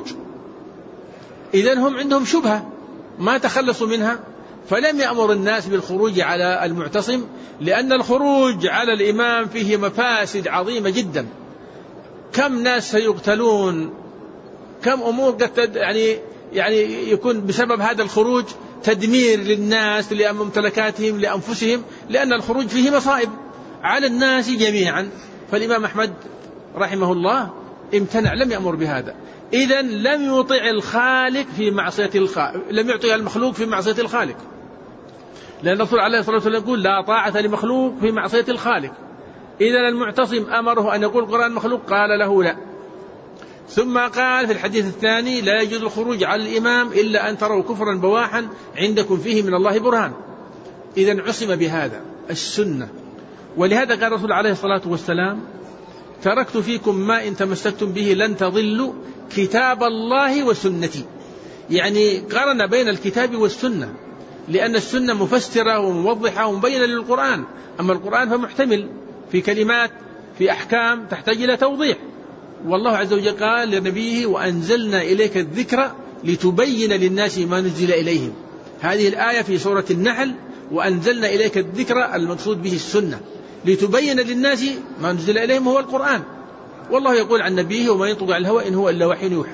[SPEAKER 2] إذن هم عندهم شبهة ما تخلصوا منها، فلم يأمر الناس بالخروج على المعتصم، لأن الخروج على الإمام فيه مفاسد عظيمة جدا. كم ناس سيقتلون، كم أمور قد يعني يعني يكون بسبب هذا الخروج تدمير للناس لممتلكاتهم لأنفسهم، لأن الخروج فيه مصائب على الناس جميعا. فالإمام أحمد رحمه الله امتنع، لم يأمر بهذا. إذن لم يطع الخالق في معصية الخالق، لم يعطي المخلوق في معصية الخالق، لأن الرسول عليه الصلاة والسلام يقول لا طاعة لمخلوق في معصية الخالق. إذن المعتصم أمره أن يقول القرآن مخلوق، قال له لا. ثم قال في الحديث الثاني لا يجوز الخروج على الإمام إلا أن تروا كفرا بواحا عندكم فيه من الله برهان. إذن عصم بهذا السنة. ولهذا قال الرسول عليه الصلاة والسلام تركت فيكم ما إن تمسكتم به لن تضلوا كتاب الله وسنتي. يعني قارن بين الكتاب والسنة، لأن السنة مفسرة وموضحة ومبينة للقرآن، أما القرآن فمحتمل في كلمات في أحكام تحتاج إلى توضيح. والله عز وجل قال لنبيه وأنزلنا إليك الذكر لتبين للناس ما نزل إليهم. هذه الآية في سورة النحل، وأنزلنا إليك الذكر المقصود به السنة لتبين للناس ما نزل إليهم هو القرآن. والله يقول عن نبيه وما ينطق عن الهوى إن هو إلا وحي يوحى.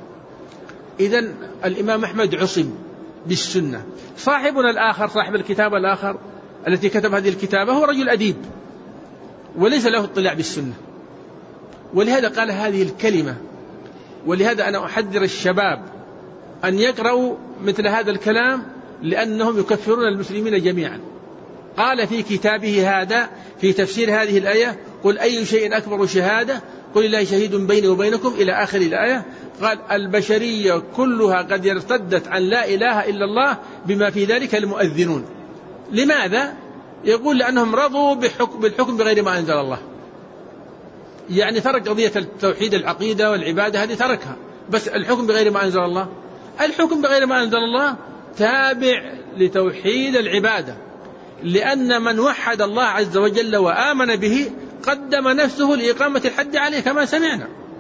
[SPEAKER 2] إذن الإمام أحمد عصم بالسنة. صاحبنا الآخر صاحب الكتاب الآخر التي كتب هذه الكتابة هو رجل أديب وليس له اطلاع بالسنة، ولهذا قال هذه الكلمة. ولهذا أنا أحذر الشباب أن يقرأوا مثل هذا الكلام، لأنهم يكفرون المسلمين جميعا. قال في كتابه هذا في تفسير هذه الآية قل أي شيء أكبر شهادة قل الله شهيد بيني وبينكم إلى آخر الآية. قال البشرية كلها قد ارتدت عن لا إله إلا الله بما في ذلك المؤذنون. لماذا؟ يقول لأنهم رضوا بحكم بالحكم بغير ما أنزل الله. يعني ترك قضية التوحيد العقيدة والعبادة هذه تركها، بس الحكم بغير ما أنزل الله. الحكم بغير ما أنزل الله تابع لتوحيد العبادة، لأن من وحد الله عز وجل وآمن به قدم نفسه لإقامة الحد عليه كما سمعنا.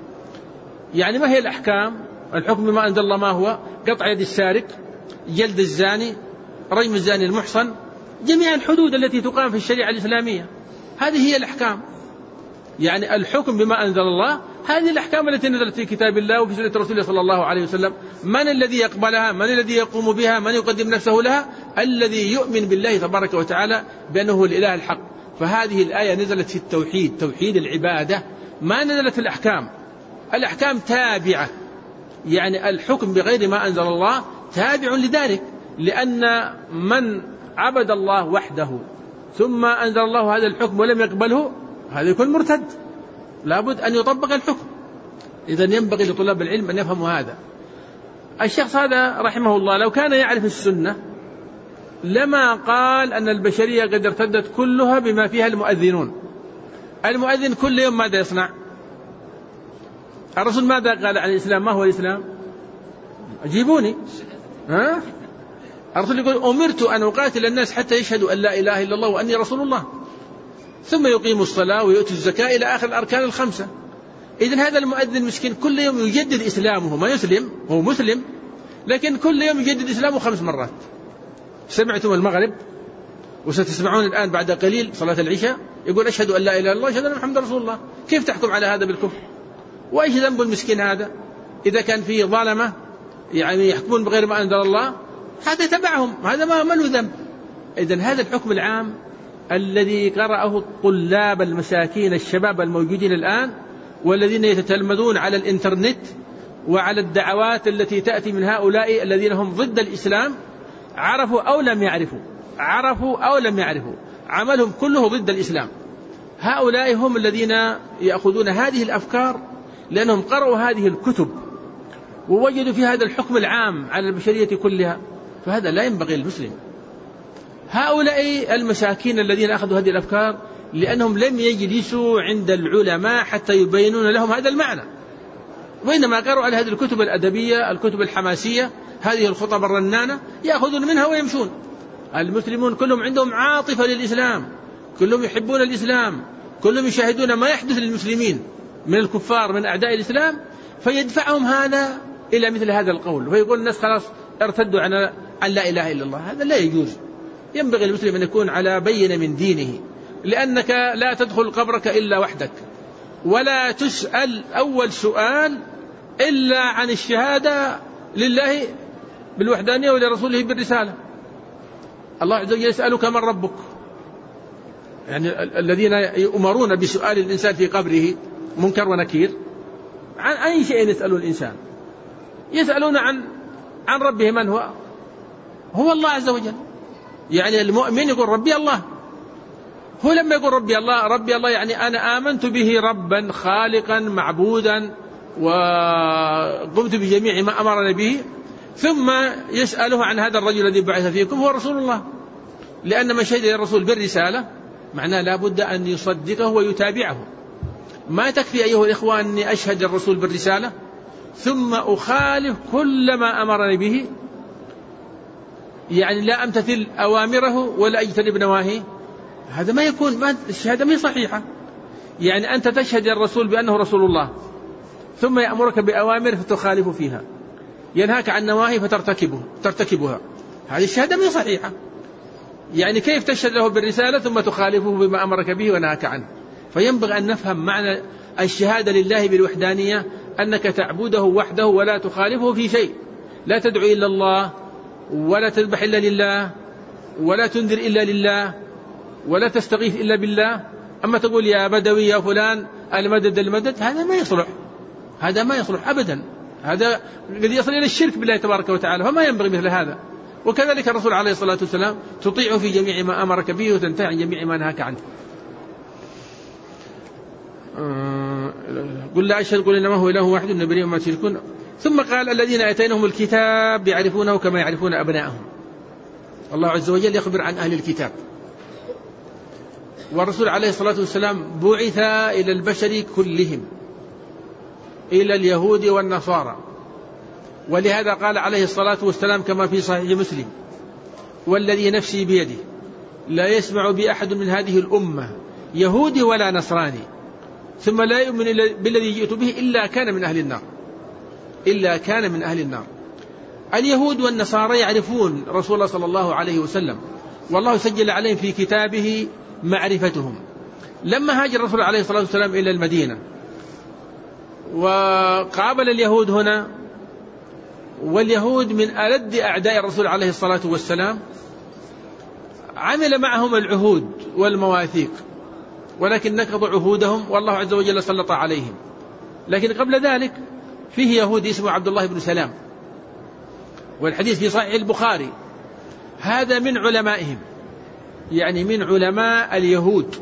[SPEAKER 2] يعني ما هي الأحكام؟ الحكم بما أنزل الله ما هو؟ قطع يد السارق، جلد الزاني، رجم الزاني المحصن، جميع الحدود التي تقام في الشريعة الإسلامية، هذه هي الأحكام. يعني الحكم بما أنزل الله هذه الأحكام التي نزلت في كتاب الله وفي سنة رسوله صلى الله عليه وسلم. من الذي يقبلها؟ من الذي يقوم بها؟ من يقدم نفسه لها؟ الذي يؤمن بالله تبارك وتعالى بأنه هو الإله الحق. فهذه الآية نزلت في التوحيد، توحيد العبادة، ما نزلت في الأحكام. الأحكام تابعة، يعني الحكم بغير ما أنزل الله تابع لذلك، لأن من عبد الله وحده ثم أنزل الله هذا الحكم ولم يقبله هذا يكون مرتد، لابد أن يطبق الحكم. إذن ينبغي لطلاب العلم أن يفهموا هذا. الشخص هذا رحمه الله لو كان يعرف السنة لما قال أن البشرية قد ارتدت كلها بما فيها المؤذنون. المؤذن كل يوم ماذا يصنع؟ الرسول ماذا قال عن الإسلام؟ ما هو الإسلام؟ أجيبوني. ها؟ الرسول يقول أمرت أن أقاتل الناس حتى يشهدوا أن لا إله إلا الله وأني رسول الله، ثم يقيموا الصلاة ويؤتوا الزكاة إلى آخر الأركان الخمسة. إذن هذا المؤذن مسكين كل يوم يجدد إسلامه، ما يسلم، هو مسلم لكن كل يوم يجدد إسلامه خمس مرات. سمعتم المغرب وستسمعون الآن بعد قليل صلاة العشاء يقول أشهد أن لا إله إلا الله أشهد أن محمدا رسول الله. كيف تحكم على هذا بالكفر؟ وإيش ذنب المسكين هذا؟ إذا كان فيه ظالمة يعني يحكمون بغير ما أنزل الله هذا تبعهم، هذا ما ما له ذنب. إذن هذا الحكم العام الذي قرأه الطلاب المساكين الشباب الموجودين الآن والذين يتتلمذون على الإنترنت وعلى الدعوات التي تأتي من هؤلاء الذين هم ضد الإسلام، عرفوا أو لم يعرفوا، عرفوا أو لم يعرفوا، عملهم كله ضد الإسلام. هؤلاء هم الذين يأخذون هذه الأفكار لأنهم قرأوا هذه الكتب ووجدوا في هذا الحكم العام على البشرية كلها، فهذا لا ينبغي للمسلم. هؤلاء المساكين الذين أخذوا هذه الأفكار لأنهم لم يجلسوا عند العلماء حتى يبينون لهم هذا المعنى، وإنما قرأوا على هذه الكتب الأدبية، الكتب الحماسية، هذه الخطب الرنانة، يأخذون منها ويمشون. المسلمون كلهم عندهم عاطفة للإسلام، كلهم يحبون الإسلام، كلهم يشاهدون ما يحدث للمسلمين من الكفار من أعداء الإسلام، فيدفعهم هذا إلى مثل هذا القول، فيقول الناس خلاص ارتدوا عن عن لا إله إلا الله. هذا لا يجوز. ينبغي المسلم أن يكون على بينة من دينه، لأنك لا تدخل قبرك إلا وحدك، ولا تسأل أول سؤال إلا عن الشهادة لله بالوحدانية ولرسوله بالرسالة. الله عز وجل يسألك من ربك، يعني الذين يؤمرون بسؤال الإنسان في قبره منكر ونكير عن أي شيء يسألون الإنسان، يسألون عن عن ربه من هو؟ هو الله عز وجل. يعني المؤمن يقول ربي الله، هو لما يقول ربي الله، ربي الله يعني أنا آمنت به ربا خالقا معبودا وقمت بجميع ما أمرنا به، ثم يسأله عن هذا الرجل الذي بعث فيكم هو رسول الله، لأن من شهد الرسول بالرسالة معناه لا بد أن يصدقه ويتابعه. ما تكفي أيها الإخوة أني أشهد الرسول بالرسالة ثم أخالف كل ما أمرني به، يعني لا أمتثل أوامره ولا أجتنب نواهيه، هذا ما يكون، ما الشهادة ما هي صحيحة. يعني أنت تشهد الرسول بأنه رسول الله ثم يأمرك بأوامر فتخالف فيها، ينهاك عن نواهي فترتكبه ترتكبها، هذه الشهادة ما هي صحيحة. يعني كيف تشهد له بالرسالة ثم تخالفه بما أمرك به ونهاك عنه؟ فينبغي أن نفهم معنى الشهادة لله بالوحدانية، أنك تعبده وحده ولا تخالفه في شيء، لا تدعو إلا الله ولا تذبح إلا لله ولا تنذر إلا لله ولا تستغيث إلا بالله. أما تقول يا بدوي يا فلان المدد المدد، هذا ما يصلح، هذا ما يصلح أبدا، هذا الذي يصل إلى الشرك بالله تبارك وتعالى، فما ينبغي مثل هذا. وكذلك الرسول عليه الصلاة والسلام تطيعه في جميع ما أمرك به وتنتهي عن جميع ما نهاك عنه. قل لا أشهد قل إنما هو إله واحد نبرئ ما تشركون. ثم قال الذين آتيناهم الكتاب يعرفونه كما يعرفون أبناءهم. الله عز وجل يخبر عن أهل الكتاب، والرسول عليه الصلاة والسلام بعث إلى البشر كلهم، إلى اليهود والنصارى، ولهذا قال عليه الصلاة والسلام كما في صحيح مسلم: والذي نفسي بيده لا يسمع بأحد من هذه الأمة يهودي ولا نصراني ثم لا يؤمن بالذي جئت به إلا كان من أهل النار. إلا كان من أهل النار. اليهود والنصارى يعرفون رسول الله صلى الله عليه وسلم، والله سجل عليهم في كتابه معرفتهم. لما هاجر الرسول عليه الصلاة والسلام إلى المدينة وقابل اليهود هنا، واليهود من ألد أعداء الرسول عليه الصلاة والسلام، عمل معهم العهود والمواثيق، ولكن نقضوا عهودهم والله عز وجل سلط عليهم. لكن قبل ذلك فيه يهودي اسمه عبد الله بن سلام، والحديث في صحيح البخاري، هذا من علمائهم، يعني من علماء اليهود.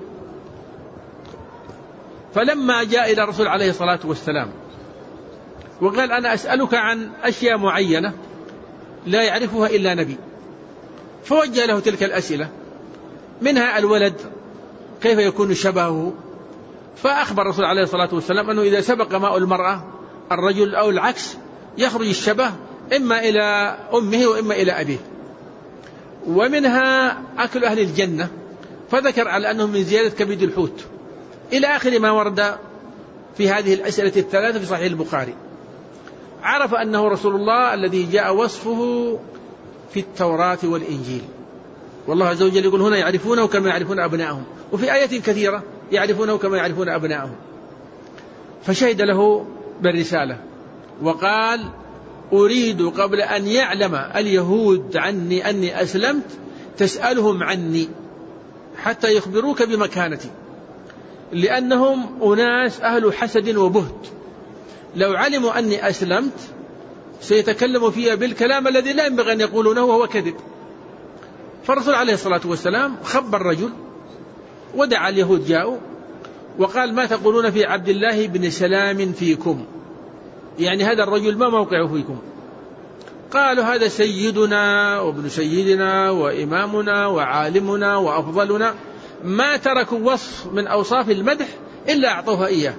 [SPEAKER 2] فلما جاء إلى الرسول عليه الصلاة والسلام وقال أنا أسألك عن أشياء معينة لا يعرفها إلا نبي، فوجه له تلك الأسئلة، منها الولد كيف يكون شبهه، فأخبر الرسول عليه الصلاة والسلام أنه إذا سبق ماء المرأة الرجل أو العكس يخرج الشبه إما إلى أمه وإما إلى أبيه. ومنها أكل أهل الجنة، فذكر على أنه من زيادة كبد الحوت، إلى آخر ما ورد في هذه الأسئلة الثلاثة في صحيح البخاري. عرف أنه رسول الله الذي جاء وصفه في التوراة والإنجيل، والله عز وجل يقول هنا يعرفونه كما يعرفون أبنائهم، وفي آيات كثيرة يعرفونه كما يعرفون أبنائهم. فشهد له بالرسالة وقال أريد قبل أن يعلم اليهود عني أني أسلمت تسألهم عني حتى يخبروك بمكانتي، لأنهم أناس أهل حسد وبهت، لو علموا أني أسلمت سيتكلموا فيها بالكلام الذي لا ينبغي أن يقولونه وهو كذب. فالرسول عليه الصلاة والسلام خبر رجل ودعا اليهود، جاءوا وقال ما تقولون في عبد الله بن سلام فيكم، يعني هذا الرجل ما موقعه فيكم؟ قالوا هذا سيدنا وابن سيدنا وإمامنا وعالمنا وأفضلنا، ما تركوا وصف من أوصاف المدح إلا أعطوها إياه.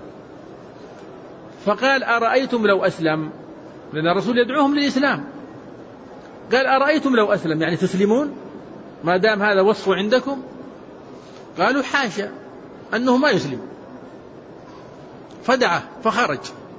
[SPEAKER 2] فقال أرأيتم لو أسلم، لأن الرسول يدعوهم للإسلام، قال أرأيتم لو أسلم، يعني تسلمون ما دام هذا وصفه عندكم؟ قالوا حاشا أنه ما يسلم. فدعا فخرج،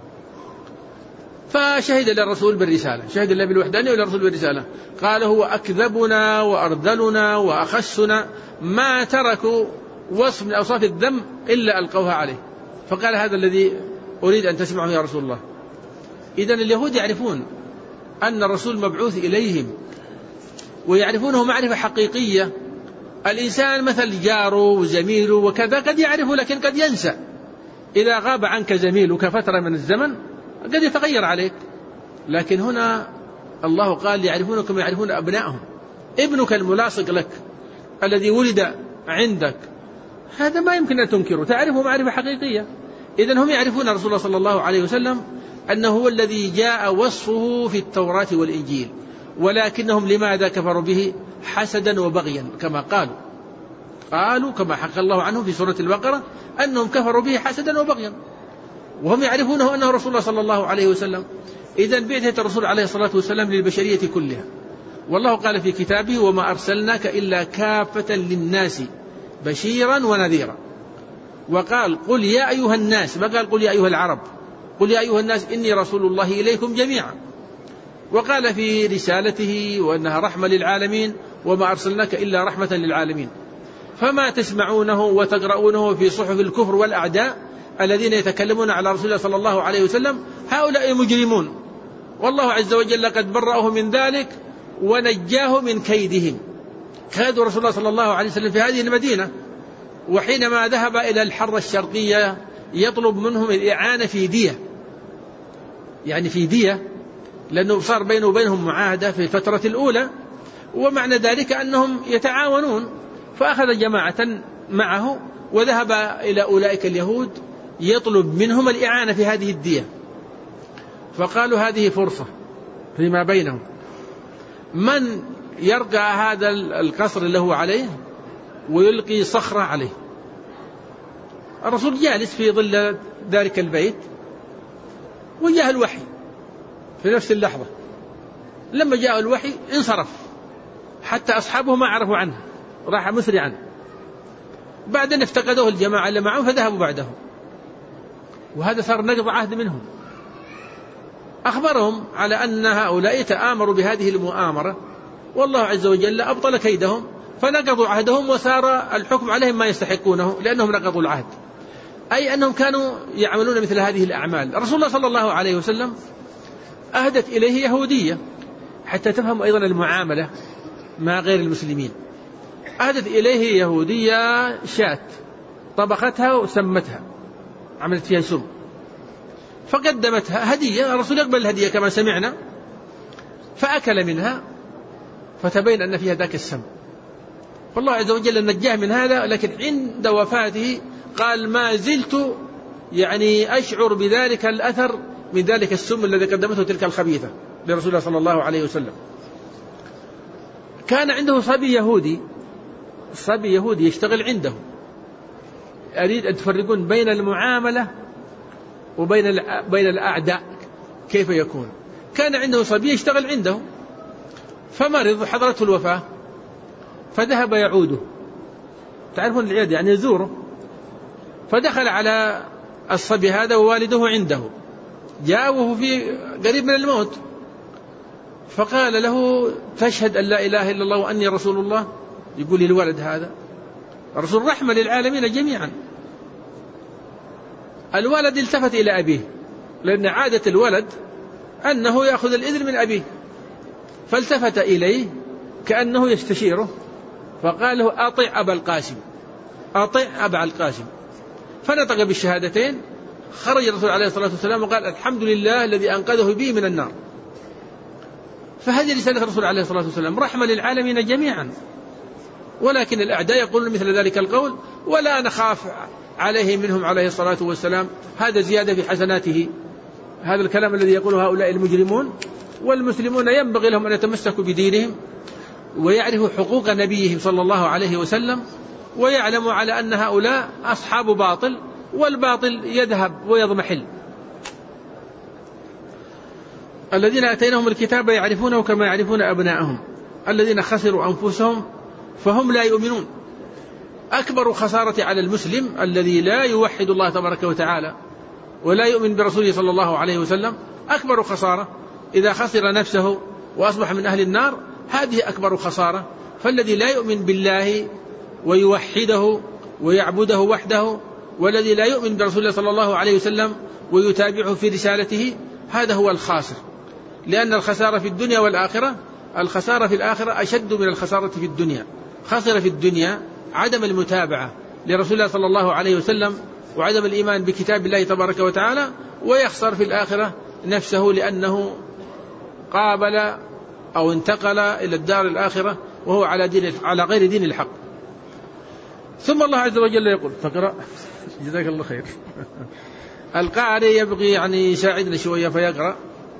[SPEAKER 2] فشهد للرسول بالرسالة، شهد الله بالوحدانية وللرسول بالرسالة، قال هو أكذبنا وأرذلنا وأخسنا، ما تركوا وصف من أوصاف الذم إلا ألقوها عليه. فقال هذا الذي أريد أن تسمعه يا رسول الله. إذن اليهود يعرفون أن الرسول مبعوث إليهم، ويعرفونه معرفة حقيقية. الإنسان مثل جاره وزميله وكذا قد يعرفه لكن قد ينسى، إذا غاب عنك زميلك فترة من الزمن قد يتغير عليك. لكن هنا الله قال يعرفونك كما يعرفون أبنائهم. ابنك الملاصق لك الذي ولد عندك هذا ما يمكن أن تنكره، تعرفه معرفة حقيقية. إذن هم يعرفون رسول الله صلى الله عليه وسلم أنه هو الذي جاء وصفه في التوراة والإنجيل، ولكنهم لماذا كفروا به؟ حسدا وبغيا، كما قالوا قالوا كما حكى الله عنه في سورة البقرة أنهم كفروا به حسدا وبغيا، وهم يعرفونه أنه رسول الله صلى الله عليه وسلم. إذن بعثة الرسول عليه الصلاة والسلام للبشرية كلها، والله قال في كتابه وما أرسلناك إلا كافة للناس بشيرا ونذيرا. وقال قل يا أيها الناس، ما قال قل يا أيها العرب، قل يا أيها الناس إني رسول الله إليكم جميعا. وقال في رسالته وأنها رحمة للعالمين وما أرسلناك إلا رحمة للعالمين. فما تسمعونه وتقرؤونه في صحف الكفر والأعداء الذين يتكلمون على رسول الله صلى الله عليه وسلم هؤلاء مجرمون، والله عز وجل قد برأه من ذلك ونجاه من كيدهم. كادوا رسول الله صلى الله عليه وسلم في هذه المدينة، وحينما ذهب إلى الحرة الشرقية يطلب منهم الإعانة في دية، يعني في دية، لأنه صار بينه وبينهم معاهدة في الفترة الأولى، ومعنى ذلك أنهم يتعاونون. فأخذ جماعة معه وذهب إلى أولئك اليهود يطلب منهم الإعانة في هذه الدية. فقالوا هذه فرصة فيما بينهم، من يرقى هذا القصر اللي هو عليه ويلقي صخرة عليه. الرسول جالس في ظل ذلك البيت وجاء الوحي في نفس اللحظة. لما جاء الوحي انصرف حتى أصحابه ما عرفوا عنه، راح مسرعا. بعدين افتقدوه الجماعة اللي معه فذهبوا بعده، وهذا صار نقض عهد منهم. أخبرهم على أن هؤلاء تآمروا بهذه المؤامرة، والله عز وجل أبطل كيدهم فنقضوا عهدهم وسار الحكم عليهم ما يستحقونه لأنهم نقضوا العهد، أي أنهم كانوا يعملون مثل هذه الأعمال. رسول الله صلى الله عليه وسلم أهدت إليه يهودية، حتى تفهم أيضا المعاملة مع غير المسلمين. أهدت إليه يهودية شاة طبختها وسمتها، عملت فيها سم، فقدمتها هدية. الرسول يقبل الهدية كما سمعنا، فأكل منها فتبين أن فيها ذاك السم، فالله عز وجل نجاه من هذا. لكن عند وفاته قال ما زلت يعني أشعر بذلك الأثر من ذلك السم الذي قدمته تلك الخبيثة لرسول الله صلى الله عليه وسلم. كان عنده صبي يهودي، صبي يهودي يشتغل عنده. أريد أن تفرقون بين المعاملة وبين بين الأعداء كيف يكون. كان عنده صبي يشتغل عنده، فمرض حضرته الوفاة، فذهب يعوده، تعرفون العيادة يعني يزوره، فدخل على الصبي هذا ووالده عنده، جاء وهو في قريب من الموت، فقال له تشهد أن لا إله إلا الله وأني رسول الله؟ يقول لي الولد هذا رسول رحمة للعالمين جميعا. الولد التفت إلى أبيه، لأن عادة الولد أنه يأخذ الإذن من أبيه، فالتفت إليه كأنه يستشيره، فقال له أطع أبا القاسم، أطع أبا القاسم، فنطق بالشهادتين. خرج الرسول عليه الصلاة والسلام وقال الحمد لله الذي أنقذه بي من النار. فهذه رسالة الرسول عليه الصلاة والسلام رحمة للعالمين جميعا. ولكن الأعداء يقولون مثل ذلك القول، ولا نخاف عليه منهم عليه الصلاة والسلام، هذا زيادة في حسناته. هذا الكلام الذي يقوله هؤلاء المجرمون. والمسلمون ينبغي لهم أن يتمسكوا بدينهم ويعرفوا حقوق نبيهم صلى الله عليه وسلم، ويعلموا على أن هؤلاء أصحاب باطل، والباطل يذهب ويضمحل. الذين أتيناهم الكتاب يعرفونه كما يعرفون أبناءهم الذين خسروا أنفسهم فهم لا يؤمنون. أكبر خسارة على المسلم الذي لا يوحد الله تبارك وتعالى ولا يؤمن برسوله صلى الله عليه وسلم، أكبر خسارة إذا خسر نفسه وأصبح من أهل النار، هذه أكبر خسارة. فالذي لا يؤمن بالله ويوحده ويعبده وحده، والذي لا يؤمن برسول الله صلى الله عليه وسلم ويتابعه في رسالته، هذا هو الخاسر. لأن الخسارة في الدنيا والآخرة، الخسارة في الآخرة أشد من الخسارة في الدنيا. خسر في الدنيا عدم المتابعة لرسول الله صلى الله عليه وسلم وعدم الإيمان بكتاب الله تبارك وتعالى، ويخسر في الآخرة نفسه لأنه قابل أو انتقل إلى الدار الآخرة وهو على دين على غير دين الحق. ثم الله عز وجل يقول، فقرأ جزاك الله خير. القارئ يبغي يعني يساعدنا شوية فيقرأ،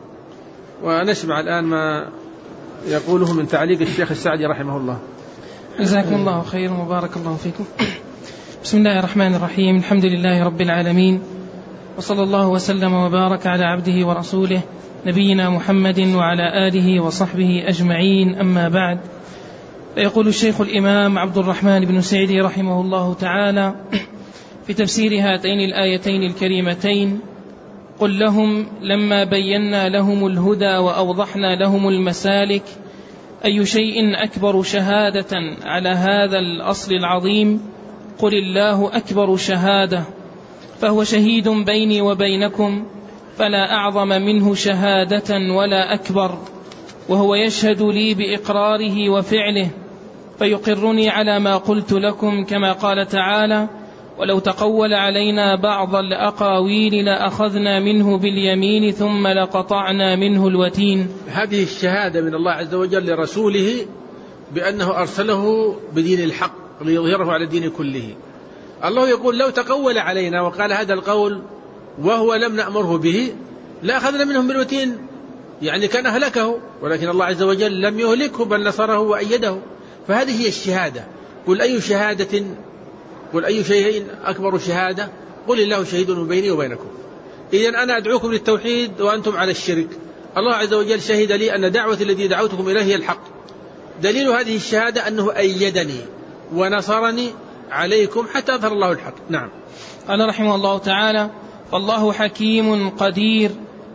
[SPEAKER 2] ونسمع الآن ما يقوله من تعليق الشيخ السعدي رحمه الله.
[SPEAKER 1] جزاكم الله خير وبارك الله فيكم. بسم الله الرحمن الرحيم، الحمد لله رب العالمين، وصلى الله وسلم وبارك على عبده ورسوله نبينا محمد وعلى آله وصحبه أجمعين، أما بعد. فيقول الشيخ الإمام عبد الرحمن بن سعدي رحمه الله تعالى في تفسير هاتين الآيتين الكريمتين: قل لهم لما بينا لهم الهدى وأوضحنا لهم المسالك أي شيء أكبر شهادة على هذا الأصل العظيم؟ قل الله أكبر شهادة، فهو شهيد بيني وبينكم، فلا أعظم منه شهادة ولا أكبر، وهو يشهد لي بإقراره وفعله، فيقرني على ما قلت لكم، كما قال تعالى: ولو تقول علينا بعض الأقاويل لأخذنا منه باليمين ثم لقطعنا منه الوتين.
[SPEAKER 2] هذه الشهادة من الله عز وجل لرسوله بأنه أرسله بدين الحق ليظهره على الدين كله. الله يقول لو تقول علينا، وقال هذا القول وهو لم نأمره به، لأخذنا منهم بالوتين، يعني كان أهلكه، ولكن الله عز وجل لم يهلكه بل نصره وأيده. فهذه هي الشهادة. قل أي شهادة قل أي شيء أكبر شهادة؟ قل الله شهيد بيني وبينكم. إذن أنا أدعوكم للتوحيد وأنتم على الشرك. الله عز وجل شهد لي أن دعوة الذي دعوتكم إليه هي الحق. دليل هذه الشهادة أنه أيدني ونصرني عليكم حتى أظهر الله الحق. نعم.
[SPEAKER 1] قال رحمه الله تعالى: فالله حكيم قدير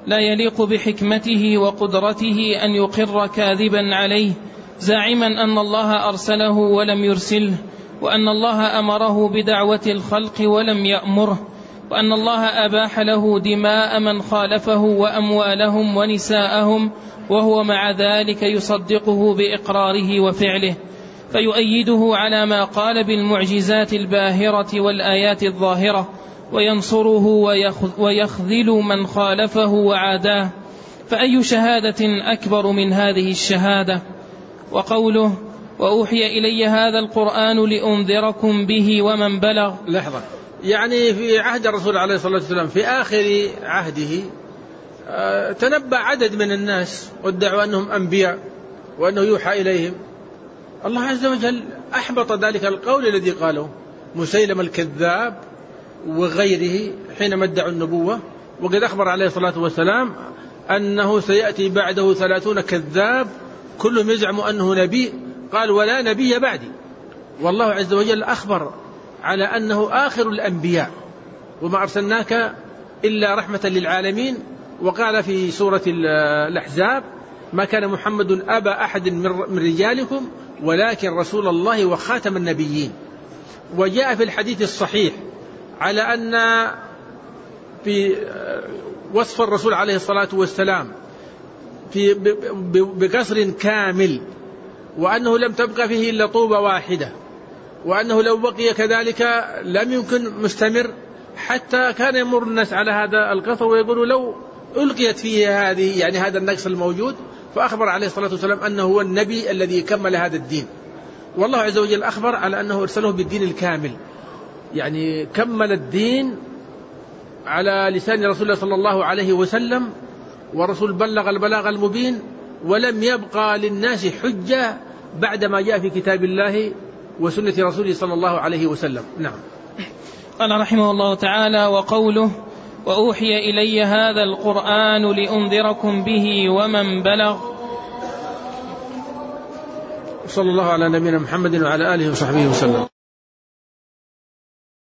[SPEAKER 1] لا يليق بحكمته وقدرته أن يقر كاذبا عليه زاعما أن الله أرسله ولم يرسله، وأن الله أمره بدعوة الخلق ولم يأمره، وأن الله أباح له دماء من خالفه وأموالهم ونساءهم، وهو مع ذلك يصدقه بإقراره وفعله، فيؤيده على ما قال بالمعجزات الباهرة والآيات الظاهرة، وينصره ويخذل من خالفه وعاداه. فأي شهادة أكبر من هذه الشهادة؟ وقوله وأوحي إلي هذا القرآن لأنذركم به ومن بلغ.
[SPEAKER 2] لحظة، يعني في عهد الرسول عليه الصلاة والسلام في آخر عهده تنبأ عدد من الناس وادعوا أنهم أنبياء وأنه يوحى إليهم. الله عز وجل أحبط ذلك القول الذي قاله مسيلم الكذاب وغيره حينما ادعوا النبوة، وقد أخبر عليه الصلاة والسلام أنه سيأتي بعده ثلاثون كذاب كلهم يزعم أنه نبي، قال ولا نبي بعدي. والله عز وجل أخبر على أنه آخر الأنبياء وما أرسلناك إلا رحمة للعالمين. وقال في سورة الأحزاب ما كان محمد أبا أحد من رجالكم ولكن رسول الله وخاتم النبيين. وجاء في الحديث الصحيح على أن في وصف الرسول عليه الصلاة والسلام في بقصر كامل، وأنه لم تبقى فيه إلا طوبة واحدة، وأنه لو بقي كذلك لم يمكن مستمر، حتى كان يمر الناس على هذا القصر ويقولوا لو ألقيت فيه هذه يعني هذا النقص الموجود. فأخبر عليه الصلاة والسلام أنه هو النبي الذي كمل هذا الدين. والله عز وجل أخبر على أنه أرسله بالدين الكامل، يعني كمل الدين على لسان رسول الله صلى الله عليه وسلم، ورسول بلغ البلاغ المبين، ولم يبقى للناس حجة بعدما جاء في كتاب الله وسنة رسوله صلى الله عليه وسلم. نعم.
[SPEAKER 1] قال رحمه الله تعالى وقوله وأوحي إلي هذا القرآن لأنذركم به ومن بلغ.
[SPEAKER 2] صلى الله على نبينا محمد وعلى آله وصحبه وسلم.